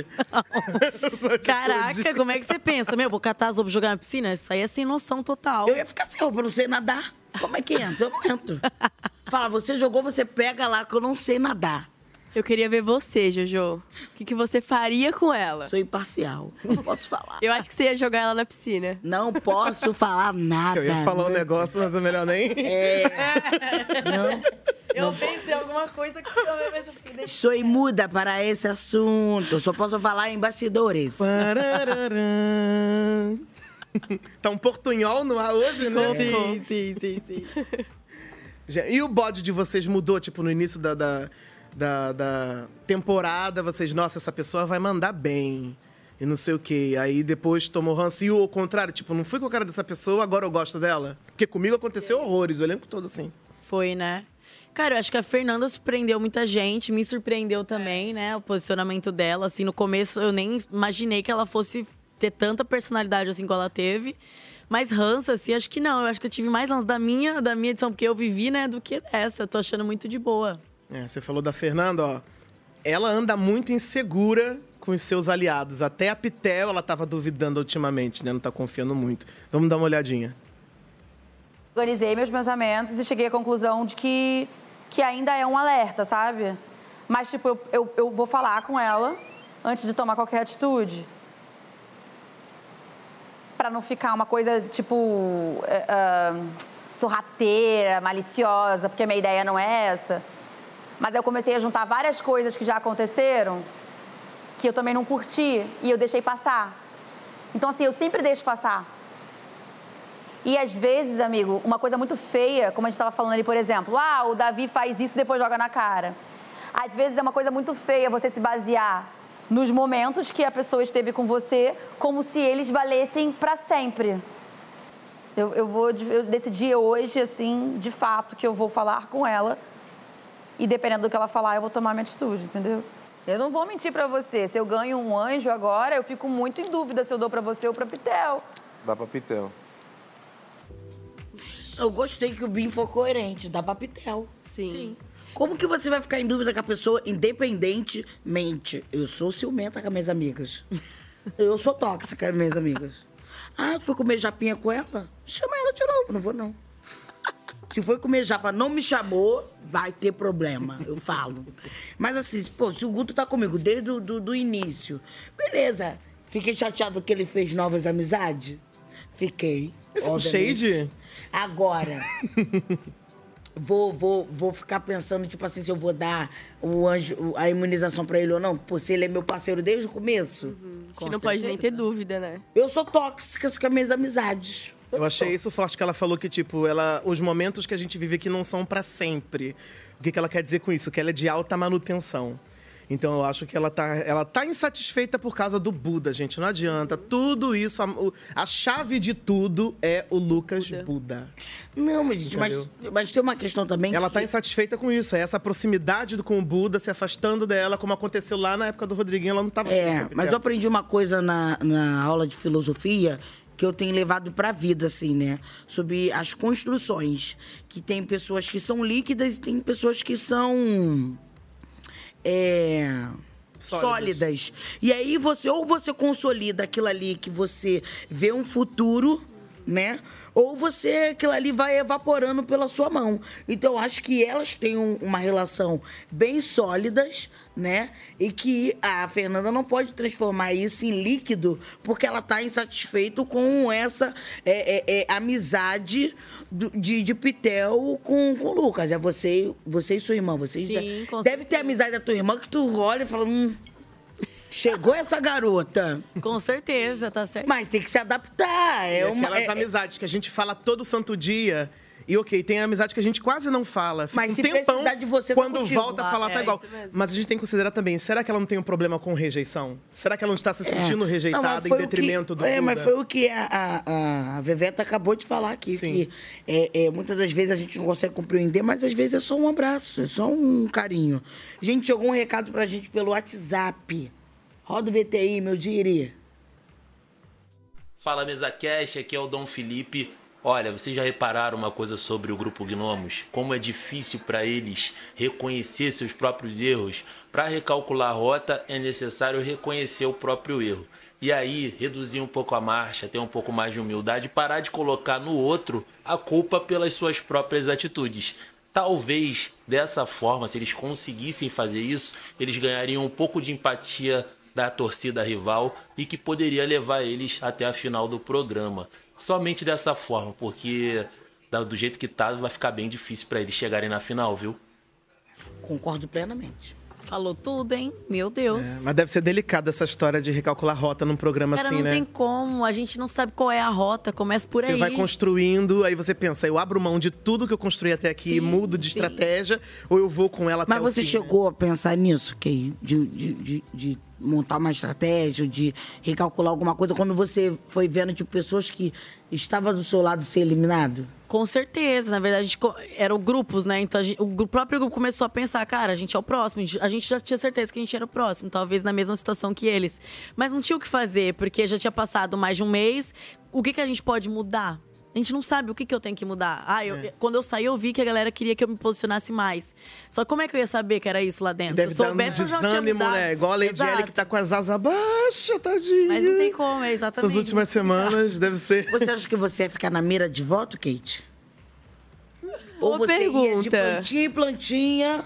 Caraca, como é que você pensa? Meu, vou catar as roupas e jogar na piscina? Isso aí é sem noção total. Eu ia ficar sem roupa, eu não sei nadar. Como é que entra? Eu não entro. Fala, você jogou, você pega lá que eu não sei nadar. Eu queria ver você, Jojo. O que, que você faria com ela? Sou imparcial. Não posso falar. Eu acho que você ia jogar ela na piscina. Não posso falar nada. Eu ia falar um né? negócio, mas é melhor nem. É. Não. Eu pensei alguma coisa que eu mas eu fiquei deixando. Sou imuda para esse assunto. Eu só posso falar em bastidores. Parararã. Tá um portunhol no ar hoje, né? Sim, sim, sim, sim. Já- E o bode de vocês mudou, tipo, no início da, da, da, da temporada, vocês, nossa, essa pessoa vai mandar bem. E não sei o quê. Aí depois tomou ranço. E o ao contrário, tipo, não fui com a cara dessa pessoa, agora eu gosto dela. Porque comigo aconteceu horrores, o elenco todo assim. Foi, né? Cara, eu acho que a Fernanda surpreendeu muita gente, me surpreendeu também, né? O posicionamento dela, assim, no começo eu nem imaginei que ela fosse ter tanta personalidade assim como ela teve. Mas ranço, assim, acho que não. Eu acho que eu tive mais ranço da minha, da minha edição, porque eu vivi, né, do que dessa. Eu tô achando muito de boa. É, você falou da Fernanda, ó. Ela anda muito insegura com os seus aliados. Até a Pitel ela tava duvidando ultimamente, né? Não tá confiando muito. Vamos dar uma olhadinha. Organizei meus pensamentos e cheguei à conclusão de que, que ainda é um alerta, sabe? Mas, tipo, eu, eu, eu vou falar com ela antes de tomar qualquer atitude. Pra não ficar uma coisa, tipo, uh, uh, sorrateira, maliciosa, porque a minha ideia não é essa. Mas eu comecei a juntar várias coisas que já aconteceram que eu também não curti e eu deixei passar. Então, assim, eu sempre deixo passar. E, às vezes, amigo, uma coisa muito feia, como a gente estava falando ali, por exemplo, ah, o Davi faz isso e depois joga na cara. Às vezes é uma coisa muito feia você se basear nos momentos que a pessoa esteve com você, como se eles valessem para sempre. Eu, eu, vou, eu decidi hoje, assim, de fato, que eu vou falar com ela e, dependendo do que ela falar, eu vou tomar minha atitude, entendeu? Eu não vou mentir pra você. Se eu ganho um anjo agora, eu fico muito em dúvida se eu dou pra você ou pra Pitel. Dá pra Pitel. Eu gostei que o Bim foi coerente, dá pra Pitel. Sim. Sim. Como que você vai ficar em dúvida com a pessoa independentemente? Eu sou ciumenta com as minhas amigas. Eu sou tóxica com as minhas amigas. Ah, foi comer japinha com ela? Chama ela de novo, não vou não. Se foi comer japa, não me chamou, vai ter problema, eu falo. Mas assim, pô, se o Guto tá comigo desde o do, do início, beleza. Fiquei chateado que ele fez novas amizades? Fiquei. Esse é um shade? Agora, vou, vou, vou ficar pensando, tipo assim, se eu vou dar o anjo, a imunização pra ele ou não. Pô, se ele é meu parceiro desde o começo. Uhum. A gente não pode nem ter dúvida, né? Eu sou tóxica com as minhas amizades. Eu achei isso forte que ela falou que, tipo, ela, os momentos que a gente vive aqui não são pra sempre. O que, que ela quer dizer com isso? Que ela é de alta manutenção. Então, eu acho que ela tá, ela tá insatisfeita por causa do Buda, gente. Não adianta. Tudo isso, a, a chave de tudo é o Lucas Buda. Buda. Não, mas, mas, mas tem uma questão também Ela que... tá insatisfeita com isso. É essa proximidade do, com o Buda, se afastando dela, como aconteceu lá na época do Rodriguinho. Ela não tava... É, mas eu aprendi uma coisa na, na aula de filosofia que eu tenho levado pra vida, assim, né? Sobre as construções. Que tem pessoas que são líquidas e tem pessoas que são... É, sólidas. sólidas. E aí você, ou você consolida aquilo ali que você vê um futuro, né? Ou você, aquilo ali vai evaporando pela sua mão. Então, eu acho que elas têm um, uma relação bem sólidas, né? E que a Fernanda não pode transformar isso em líquido porque ela tá insatisfeita com essa é, é, é, amizade do, de, de Pitel com, com o Lucas. É você, você e sua irmã. Vocês Sim, com deve ter amizade da tua irmã que tu olha e fala... Hum, chegou essa garota. Com certeza, tá certo. Mas tem que se adaptar. É e uma, aquelas é, amizades que a gente fala todo santo dia. E ok, tem amizade que a gente quase não fala. Fica Mas um se tempão, precisar de você, tá quando contigo. volta a falar, Ah, tá é igual. isso mesmo. Mas a gente tem que considerar também, será que ela não tem um problema com rejeição? Será que ela não está se sentindo É. rejeitada Não, mas em foi o detrimento que, do É, Buda? mas foi o que a, a, a Veveta acabou de falar aqui. Sim. Que é, é, muitas das vezes a gente não consegue compreender, mas às vezes é só um abraço, é só um carinho. A gente jogou um recado pra gente pelo WhatsApp. Roda o V T I, meu Diri. Fala, Mesa Cast, aqui é o Dom Felipe. Olha, vocês já repararam uma coisa sobre o Grupo Gnomos? Como é difícil para eles reconhecer seus próprios erros? Para recalcular a rota, é necessário reconhecer o próprio erro. E aí, reduzir um pouco a marcha, ter um pouco mais de humildade e parar de colocar no outro a culpa pelas suas próprias atitudes. Talvez, dessa forma, se eles conseguissem fazer isso, eles ganhariam um pouco de empatia da torcida rival e que poderia levar eles até a final do programa. Somente dessa forma, porque do jeito que tá, vai ficar bem difícil para eles chegarem na final, viu? Concordo plenamente. Falou tudo, hein? Meu Deus. É, mas deve ser delicado essa história de recalcular rota num programa Cara, assim, não né? tem como. A gente não sabe qual é a rota. Começa por Você aí. vai construindo, aí você pensa, eu abro mão de tudo que eu construí até aqui e mudo de estratégia, ou eu vou com ela até Mas o você fim, chegou né? a pensar nisso, Kay? De, de, de, de montar uma estratégia, de recalcular alguma coisa, quando você foi vendo, tipo, pessoas que estavam do seu lado ser eliminado? Com certeza. Na verdade, a gente co- eram grupos, né? Então, a gente- o gru- próprio grupo começou a pensar, cara, a gente é o próximo. A gente- A gente já tinha certeza que a gente era o próximo. Talvez na mesma situação que eles. Mas não tinha o que fazer, porque já tinha passado mais de um mês. O que, que a gente pode mudar? A gente não sabe o que, que eu tenho que mudar. Ah, eu- É. quando eu saí, eu vi que a galera queria que eu me posicionasse mais. Só que como é que eu ia saber que era isso lá dentro? Deve Se eu dar um soubesse, eu já tinha desânimo, mudado. né? Igual a Lady Exato. Ellie que tá com as asas baixas, tadinha. Mas não tem como, é exatamente. Essas últimas semanas deve ser... Você acha que você ia ficar na mira de voto, Kate? Ou Boa você ia de pergunta. plantinha em plantinha?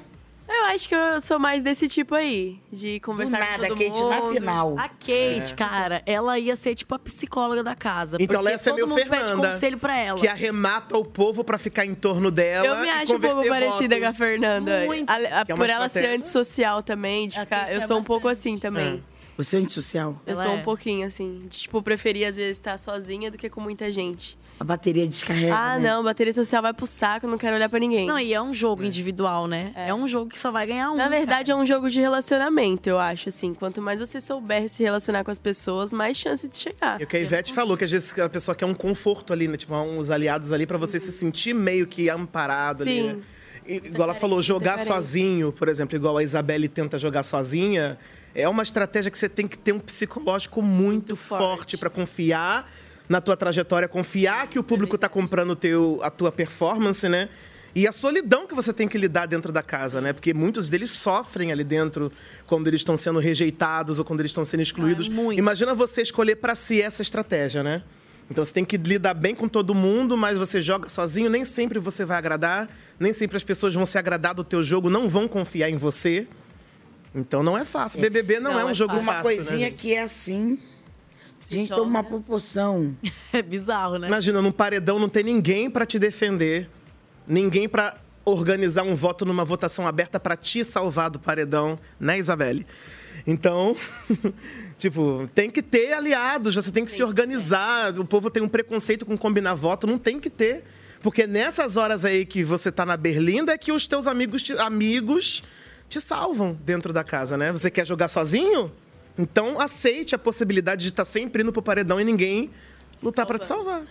Eu acho que eu sou mais desse tipo aí, de conversar Do nada, com todo Kate, mundo. na final. A Kate, É. cara, ela ia ser tipo a psicóloga da casa. Então porque ela ia ser todo meio mundo pede Fernanda, conselho pra ela. que arremata o povo pra ficar em torno dela. Eu me e acho um pouco converter parecida voto. com a Fernanda. Muito. A- a- Que é uma por ela ser estratégia. antissocial também, de ficar, Kate eu é sou um pouco assim também. Você é antissocial? Eu Ela sou é. um pouquinho assim. De, tipo, preferir às vezes estar sozinha do que com muita gente. A bateria descarrega, Ah, né? não, bateria social vai pro saco, não quero olhar pra ninguém. Não, e é um jogo individual, né? É. um jogo que só vai ganhar um. Na verdade, é um jogo de relacionamento, eu acho, assim. Quanto mais você souber se relacionar com as pessoas, mais chance de chegar. E o que a Ivete falou, que às vezes a pessoa quer um conforto ali, né? Tipo, uns aliados ali pra você se sentir meio que amparado ali, Sim. né? E, igual ela falou, jogar Preferência. sozinho, por exemplo, igual a Isabelle tenta jogar sozinha, é uma estratégia que você tem que ter um psicológico muito, forte pra confiar na tua trajetória, confiar que o público tá comprando o teu, a tua performance, né? E a solidão que você tem que lidar dentro da casa, né? Porque muitos deles sofrem ali dentro quando eles estão sendo rejeitados ou quando eles estão sendo excluídos. Imagina você escolher pra si essa estratégia, né? Então você tem que lidar bem com todo mundo, mas você joga sozinho, nem sempre você vai agradar, nem sempre as pessoas vão se agradar do teu jogo, não vão confiar em você. Então não é fácil. B B B não, é um jogo Uma fácil, coisinha né? que é assim. A gente toma uma proporção. É bizarro, né? Imagina, num paredão não tem ninguém pra te defender, ninguém pra organizar um voto numa votação aberta pra te salvar do paredão, né, Isabelle? Então, tipo, tem que ter aliados, você tem que se organizar. O povo tem um preconceito com combinar voto, não tem que ter. Porque nessas horas aí que você tá na berlinda é que os teus amigos te, amigos te salvam dentro da casa, né? Você quer jogar sozinho? Então aceite a possibilidade de estar sempre indo pro paredão e ninguém lutar pra te salvar.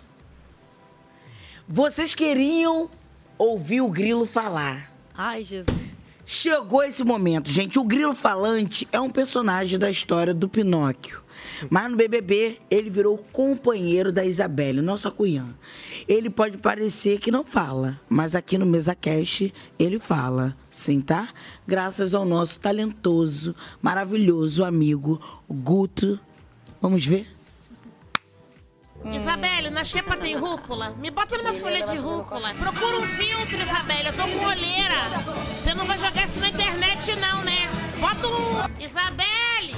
Vocês queriam ouvir o Grilo falar. Ai, Jesus. Chegou esse momento, gente. O Grilo Falante é um personagem da história do Pinóquio. Mas no B B B, ele virou companheiro da Isabelle, nossa cunhã. Ele pode parecer que não fala, mas aqui no MesaCast ele fala, sim, tá? Graças ao nosso talentoso, maravilhoso amigo Guto. Vamos ver? Isabelle, na xepa tem rúcula? Me bota numa folha de rúcula. Procura um filtro, Isabelle. Eu tô com olheira. Você não vai jogar isso na internet, não, né? Bota um... Isabelle!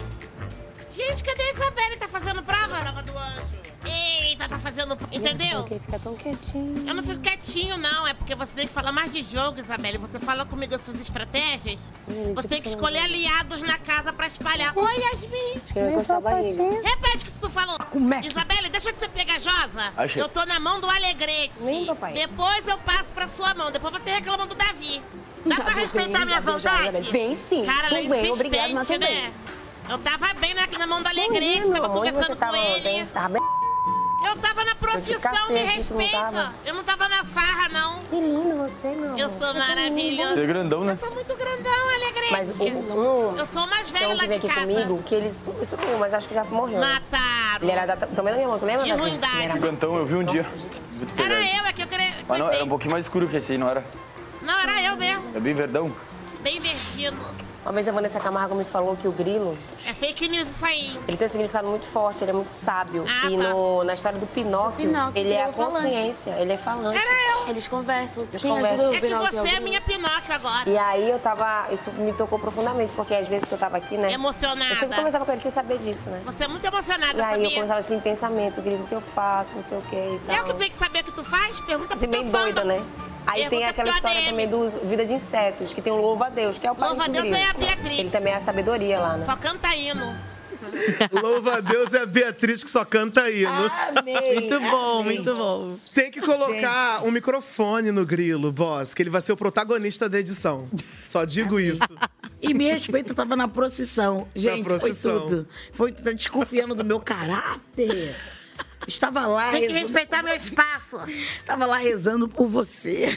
Gente, cadê a Isabelle? Tá fazendo prova? Prova do anjo. Eita, tá fazendo... Entendeu? Fica tão quietinho. Eu não fico quietinho, não. É porque você tem que falar mais de jogo, Isabelle. Você fala comigo as suas estratégias. Você tem que escolher aliados na casa pra espalhar. Oi, Yasmin. Acho que eu vou encostar a barriga. Repete o que tu falou. Isabelle, deixa de ser pegajosa. Achei. Eu tô na mão do Alegrete. Nem, papai. Depois eu passo pra sua mão. Depois você reclama do Davi. Dá pra respeitar minha vontade? Bem, sim. Cara, ela é Tudo bem, obrigado, mas insistente, tudo né? bem. Eu tava bem na, na mão do Alegrete, Meu tava amor, conversando você com tava ele. bem, tava bem. Eu tava na procissão, cacete, me tu não respeita. tava? Eu não tava na farra, não. Que lindo você, meu amor. Eu sou maravilhoso. Você é grandão, né? Eu sou muito grandão, Alegrete. Mas o, um, Eu sou o mais tem velho um lá que veio de aqui casa. comigo, que ele su- sumiu, mas acho que já morreu. né? Mataram. Ele era da, também da minha mão, tu lembra? De Davi? ruindade. Ele era- Cantão, eu vi um dia. Muito Era pegado. eu, é que eu queria... Mas não, era um pouquinho mais escuro que esse aí, não era? Não, era eu mesmo. É bem verdão. Bem vertido. Uma vez a Vanessa Camargo me falou que o grilo, É fake news isso aí. ele tem um significado muito forte, ele é muito sábio. Ah, e tá. no- na história do Pinóquio, Pinóquio, ele é a ele é falante. consciência, ele é falante. Era eu. Eles conversam. Eles Quem conversam. ajuda o É que Pinóquio você é o minha Pinóquio agora. E aí eu tava, isso me tocou profundamente, porque às vezes que eu tava aqui, né? Emocionada. Eu sempre conversava com ele sem saber disso, né? Você é muito emocionada, E aí eu sabia? começava assim, em pensamento, grilo, o que eu faço, não sei o que e tal. Eu que tenho que saber o que tu faz? Pergunta Assim, pro bem teu fã. doida, né? Aí Pergunta tem pro aquela teu história A D M. também do Vida de Insetos, que tem o Louva a Deus, que é o pai Louva a do Deus grilo. é a Beatriz. Ele também é a sabedoria lá, né? Só canta hino. Louva a Deus, é a Beatriz que só canta hino. Amei, Muito bom, amei. muito bom. Tem que colocar um microfone no Grilo, boss, que ele vai ser o protagonista da edição. Só digo isso. E me respeita, eu tava na procissão. Gente, procissão. foi tudo. Foi tá desconfiando do meu caráter. Estava lá Tem que rezando. respeitar meu espaço. Tava lá rezando por você.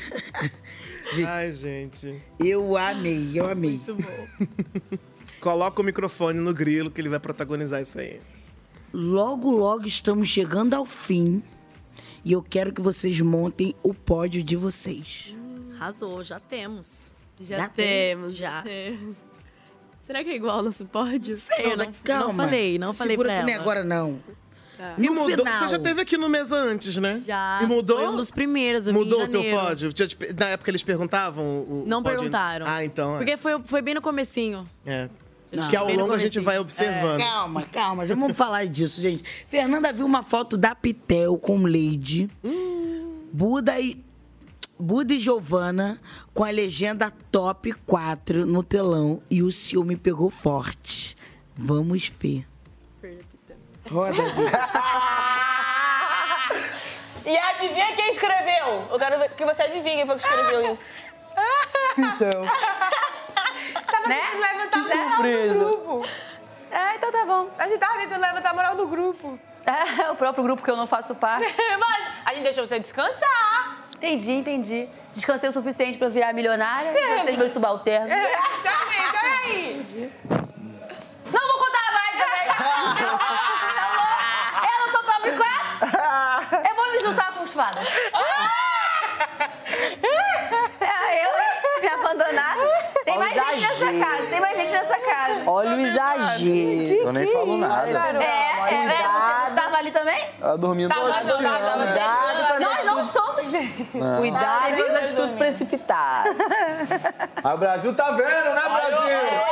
Ai, gente. Eu amei, eu amei. Muito bom. Coloca o microfone no Grilo, que ele vai protagonizar isso aí. Logo, logo estamos chegando ao fim. E eu quero que vocês montem o pódio de vocês. Arrasou, já temos. Já, Já tem? temos, Já. temos. Será que é igual ao nosso pódio? Sei, eu não, Calma. não falei, não falei Segura pra que ela. nem agora, não. E No mudou. final. Você já teve aqui no Mesa antes, né? Já. E mudou? Foi um dos primeiros, eu vim em Mudou o teu janeiro. pódio? Já te- Na época eles perguntavam? O Não pódio? perguntaram. Ah, então. é. Porque foi, foi bem no comecinho. É. Não. Que ao Bem no longo a gente comecinho. vai observando. Calma, calma, já vamos falar disso, gente. Fernanda viu uma foto da Pitel com Lady, Buda e Buda e Giovana com a legenda top quatro no telão e o ciúme pegou forte. Vamos ver. Roda, E adivinha quem escreveu? Eu quero ver que você adivinhe quem foi que escreveu isso. Então. Tava Né? tentando levantar Que a moral surpresa. do grupo. É, então tá bom. A gente tava tentando levantar a moral do grupo. É, o próprio grupo que eu não faço parte. Mas a gente deixou você descansar. Entendi, entendi. Descansei o suficiente pra eu virar milionária. Descansei de meu subalterno. É, calma aí, calma aí. Não vou contar mais também. Eu não sou top quatro. Eu vou me juntar com os fadas. É, eu me abandonar. Tem Olha mais o gente nessa exagero. casa. Tem mais gente nessa casa. Olha o exagero. Eu nem falo nada. É, é, é, você tava ali também? Ela dormindo Tava, hoje. tava, tava, tava. Cuidado com as Nós não atitudes. somos. Não. Cuidado com as atitudes precipitadas. Mas o Brasil tá vendo, né, Brasil?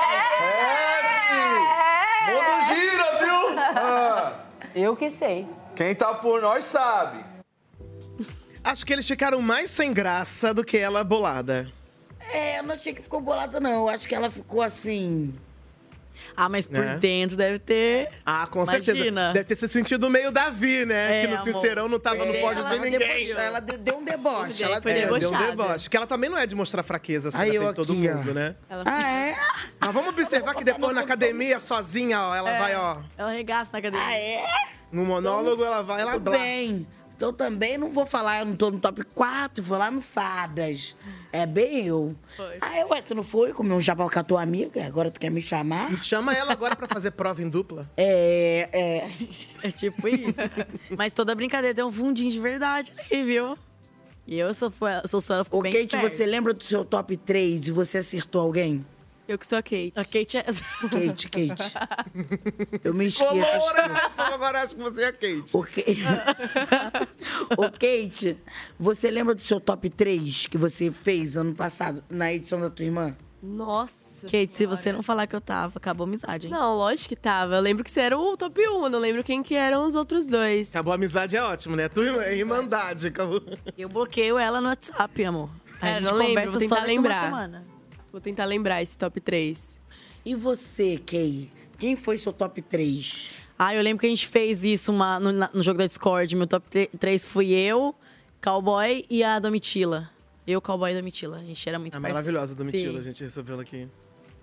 É, filho. Mundo gira, viu? Ah, Eu que sei. quem tá por nós sabe. Acho que eles ficaram mais sem graça do que ela bolada. É, eu não achei que ficou bolada, não. Eu acho que ela ficou assim. Ah, mas por É. dentro deve ter. Ah, com Imagina. certeza. Deve ter se sentido meio Davi, né? É, que no amor. Sincerão não tava no É, pódio ela de ninguém. debochou, ela de- deu um deboche. Ela Foi deu. É, deu um debochada. deboche. Porque ela também não é de mostrar fraqueza assim Aí na eu frente de todo aqui, ó. mundo, né? Ela, Ah, é? Mas vamos observar que depois na academia, sozinha, ó, ela vai, ó, ela regaça na cadeira. Ah, é? no monólogo, ela vai, ela Tudo blá. bem. Então também não vou falar, eu não tô no top quatro, vou lá no Fadas. É bem eu. Foi. Ah, é, ué, tu não foi comer um jabal com a tua amiga? Agora tu quer me chamar? Chama ela agora pra fazer prova em dupla. É, é. É tipo isso. Mas toda brincadeira tem um fundinho de verdade aí, viu? E eu sou, fã- sou só, eu fico Ô, bem Kate, esperta. você lembra do seu top três e você acertou alguém? Eu que sou a Kate. A Kate é... Kate, Kate. Eu me esqueço. Coloraço, agora acho que você é a Kate. Ô, Kate. Ô, Kate, você lembra do seu top três que você fez ano passado, na edição da tua irmã? Nossa. Kate, se você não falar que eu tava, acabou a amizade, hein? Não, lógico que tava. Eu lembro que você era o top um, eu não lembro quem que eram os outros dois. Acabou a amizade, é ótimo, né? Tu é irmandade, acabou. Eu bloqueio ela no WhatsApp, amor. A É, gente não lembro, conversa vou só tentar daqui uma lembrar. semana. Vou tentar lembrar esse top três. E você, Kay? Quem foi seu top três? Ah, eu lembro que a gente fez isso uma- no, na- no jogo da Discord. Meu top três fui eu, Cowboy e a Domitila. Eu, Cowboy e Domitila. A gente era muito É parceiro. maravilhosa a Domitila, Sim. a gente recebeu ela aqui.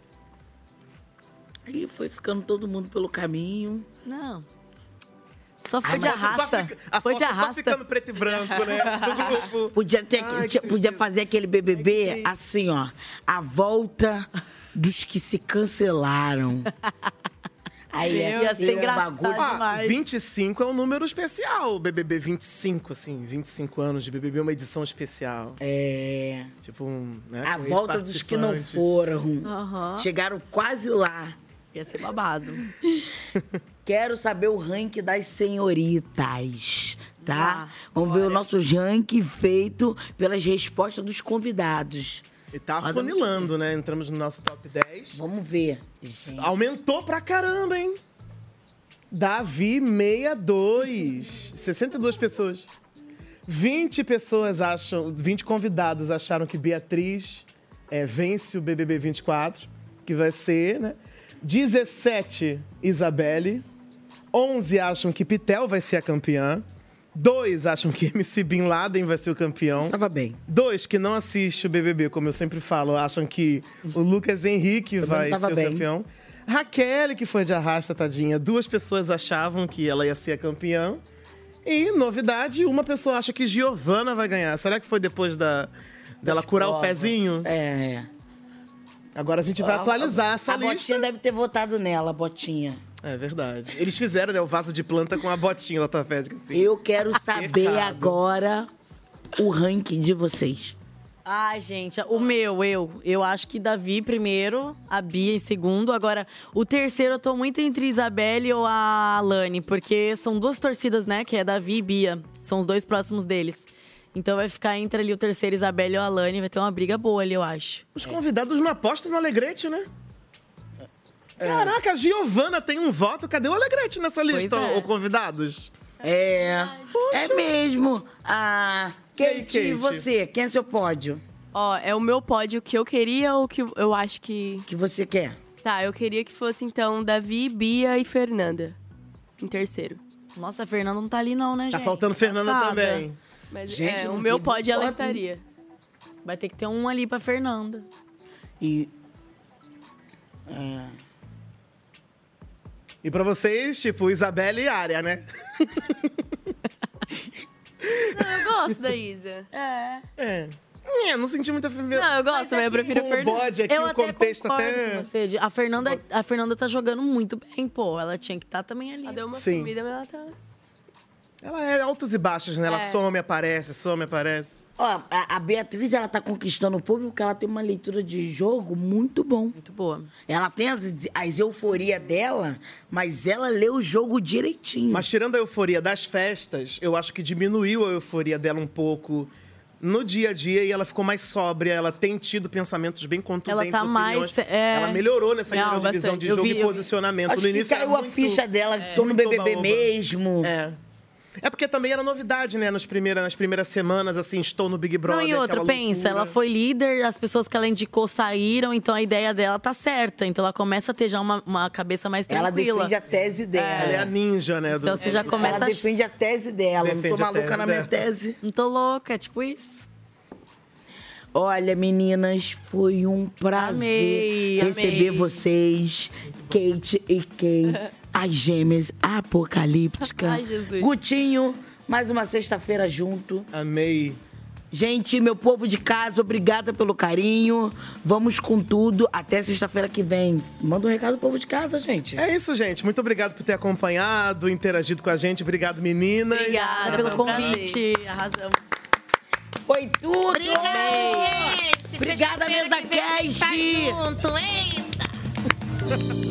Aí foi ficando todo mundo pelo caminho. Não. Só foi Ai, de mas Só arrasta. fica- a Foi foto de é só arrasta. ficando preto e branco, né? Do grupo. Podia, ter, Ai, que tinha- podia tristeza. fazer aquele B B B assim, ó. A volta dos que se cancelaram. Aí Meu, ia assim, ser um engraçado bagulho. Ah, demais. vinte e cinco é um número especial, o B B B vinte e cinco, assim. vinte e cinco anos de B B B é uma edição especial. É. Tipo, um, né, A com volta dos que não ex-participantes. foram. Aham. Chegaram quase lá. Ia ser babado. Quero saber o ranking das senhoritas, tá? Ah, Vamos ver bora. o nosso ranking feito pelas respostas dos convidados. E tá Mas afunilando, né? Entramos no nosso top dez. Vamos ver. Aumentou pra caramba, hein? Davi sessenta e dois. sessenta e duas pessoas. vinte pessoas acham, vinte convidados acharam que Beatriz é, vence o B B B vinte e quatro, que vai ser, né? dezessete, Isabelle. onze acham que Pitel vai ser a campeã. Dois acham que M C Bin Laden vai ser o campeão. Tava bem. Dois que não assistem o B B B, como eu sempre falo, acham que o Lucas Henrique vai tava ser o bem. campeão. Raquel, que foi de arrasta, tadinha. Duas pessoas achavam que ela ia ser a campeã. E, novidade, uma pessoa acha que Giovana vai ganhar. Será que foi depois da, dela curar o provas. pezinho? É. Agora a gente vai A- atualizar essa a lista. Botinha deve ter votado nela, a Botinha. É verdade. Eles fizeram, né, o vaso de planta com a botinha ortopédica, assim. Eu quero saber Errado. agora o ranking de vocês. Ai, gente, o meu, eu. Eu acho que Davi primeiro, a Bia em segundo. Agora, o terceiro eu tô muito entre Isabelle ou a Alane, porque são duas torcidas, né? Que é Davi e Bia. São os dois próximos deles. Então vai ficar entre ali o terceiro, Isabelle ou a Alane. Vai ter uma briga boa ali, eu acho. Os convidados não apostam no Alegrete, né? Caraca, a Giovana tem um voto. Cadê o Alegrete nessa lista, Pois é. ô convidados? É, é mesmo. Ah, E aí, Kate, e Kate? você? Quem é seu pódio? Ó, é o meu pódio que eu queria ou que eu acho que... Que você quer? Tá, eu queria que fosse, então, Davi, Bia e Fernanda. Em terceiro. Nossa, a Fernanda não tá ali não, né, Tá gente? faltando Fernanda Passada. também. Mas Gente, é, não o meu teve pódio ela voto. estaria. Vai ter que ter um ali pra Fernanda. E... É... E pra vocês, tipo, Isabelle e Área, né? Não, eu gosto da Isa. É. É. É, não senti muita... Não, eu gosto, mas eu prefiro a Com o Fernanda. bode aqui, Eu o até contexto concordo até... com você. A Fernanda, a Fernanda tá jogando muito bem, pô. Ela tinha que estar também ali. Ela deu uma Sim. sumida, mas ela tá... Ela é altos e baixos, né? Ela É. some, aparece, some, aparece. Ó, a, a Beatriz, ela tá conquistando o público porque ela tem uma leitura de jogo muito bom. Muito boa. Ela tem as, as euforias dela, mas ela lê o jogo direitinho. Mas tirando a euforia das festas, eu acho que diminuiu a euforia dela um pouco no dia a dia e ela ficou mais sóbria. Ela tem tido pensamentos bem contundentes. Ela tá mais, opiniões. é- Ela melhorou nessa Não, questão de visão bastante. de Eu jogo vi- e eu vi. posicionamento. Acho no que início caiu era a muito- ficha dela, é, tô no muito B B B oba-oba. mesmo. É. É porque também era novidade, né? Nas primeiras, nas primeiras semanas, assim, estou no Big Brother. Não, e outra, aquela pensa, loucura. ela foi líder, as pessoas que ela indicou saíram, então a ideia dela tá certa. Então ela começa a ter já uma, uma cabeça mais Ela tranquila. defende a tese dela. Ela é a ninja, né? do- Então você já começa Ela a- defende a tese dela. Defende não tô a maluca tese na minha dela. tese. Não tô louca, é tipo isso. Olha, meninas, foi um prazer Amei, receber amei. vocês, Kate e Kay, as gêmeas apocalípticas. Ai, Jesus. Gutinho, mais uma sexta-feira junto. Amei. Gente, meu povo de casa, obrigada pelo carinho. Vamos com tudo. Até sexta-feira que vem. Manda um recado pro povo de casa, gente. É isso, gente. Muito obrigado por ter acompanhado, interagido com a gente. Obrigado, meninas. Obrigada pelo convite. Arrasamos. Foi tudo! Obrigada, gente! Obrigada, Sexta-feira mesa que vem a gente tá cast! junto, eita!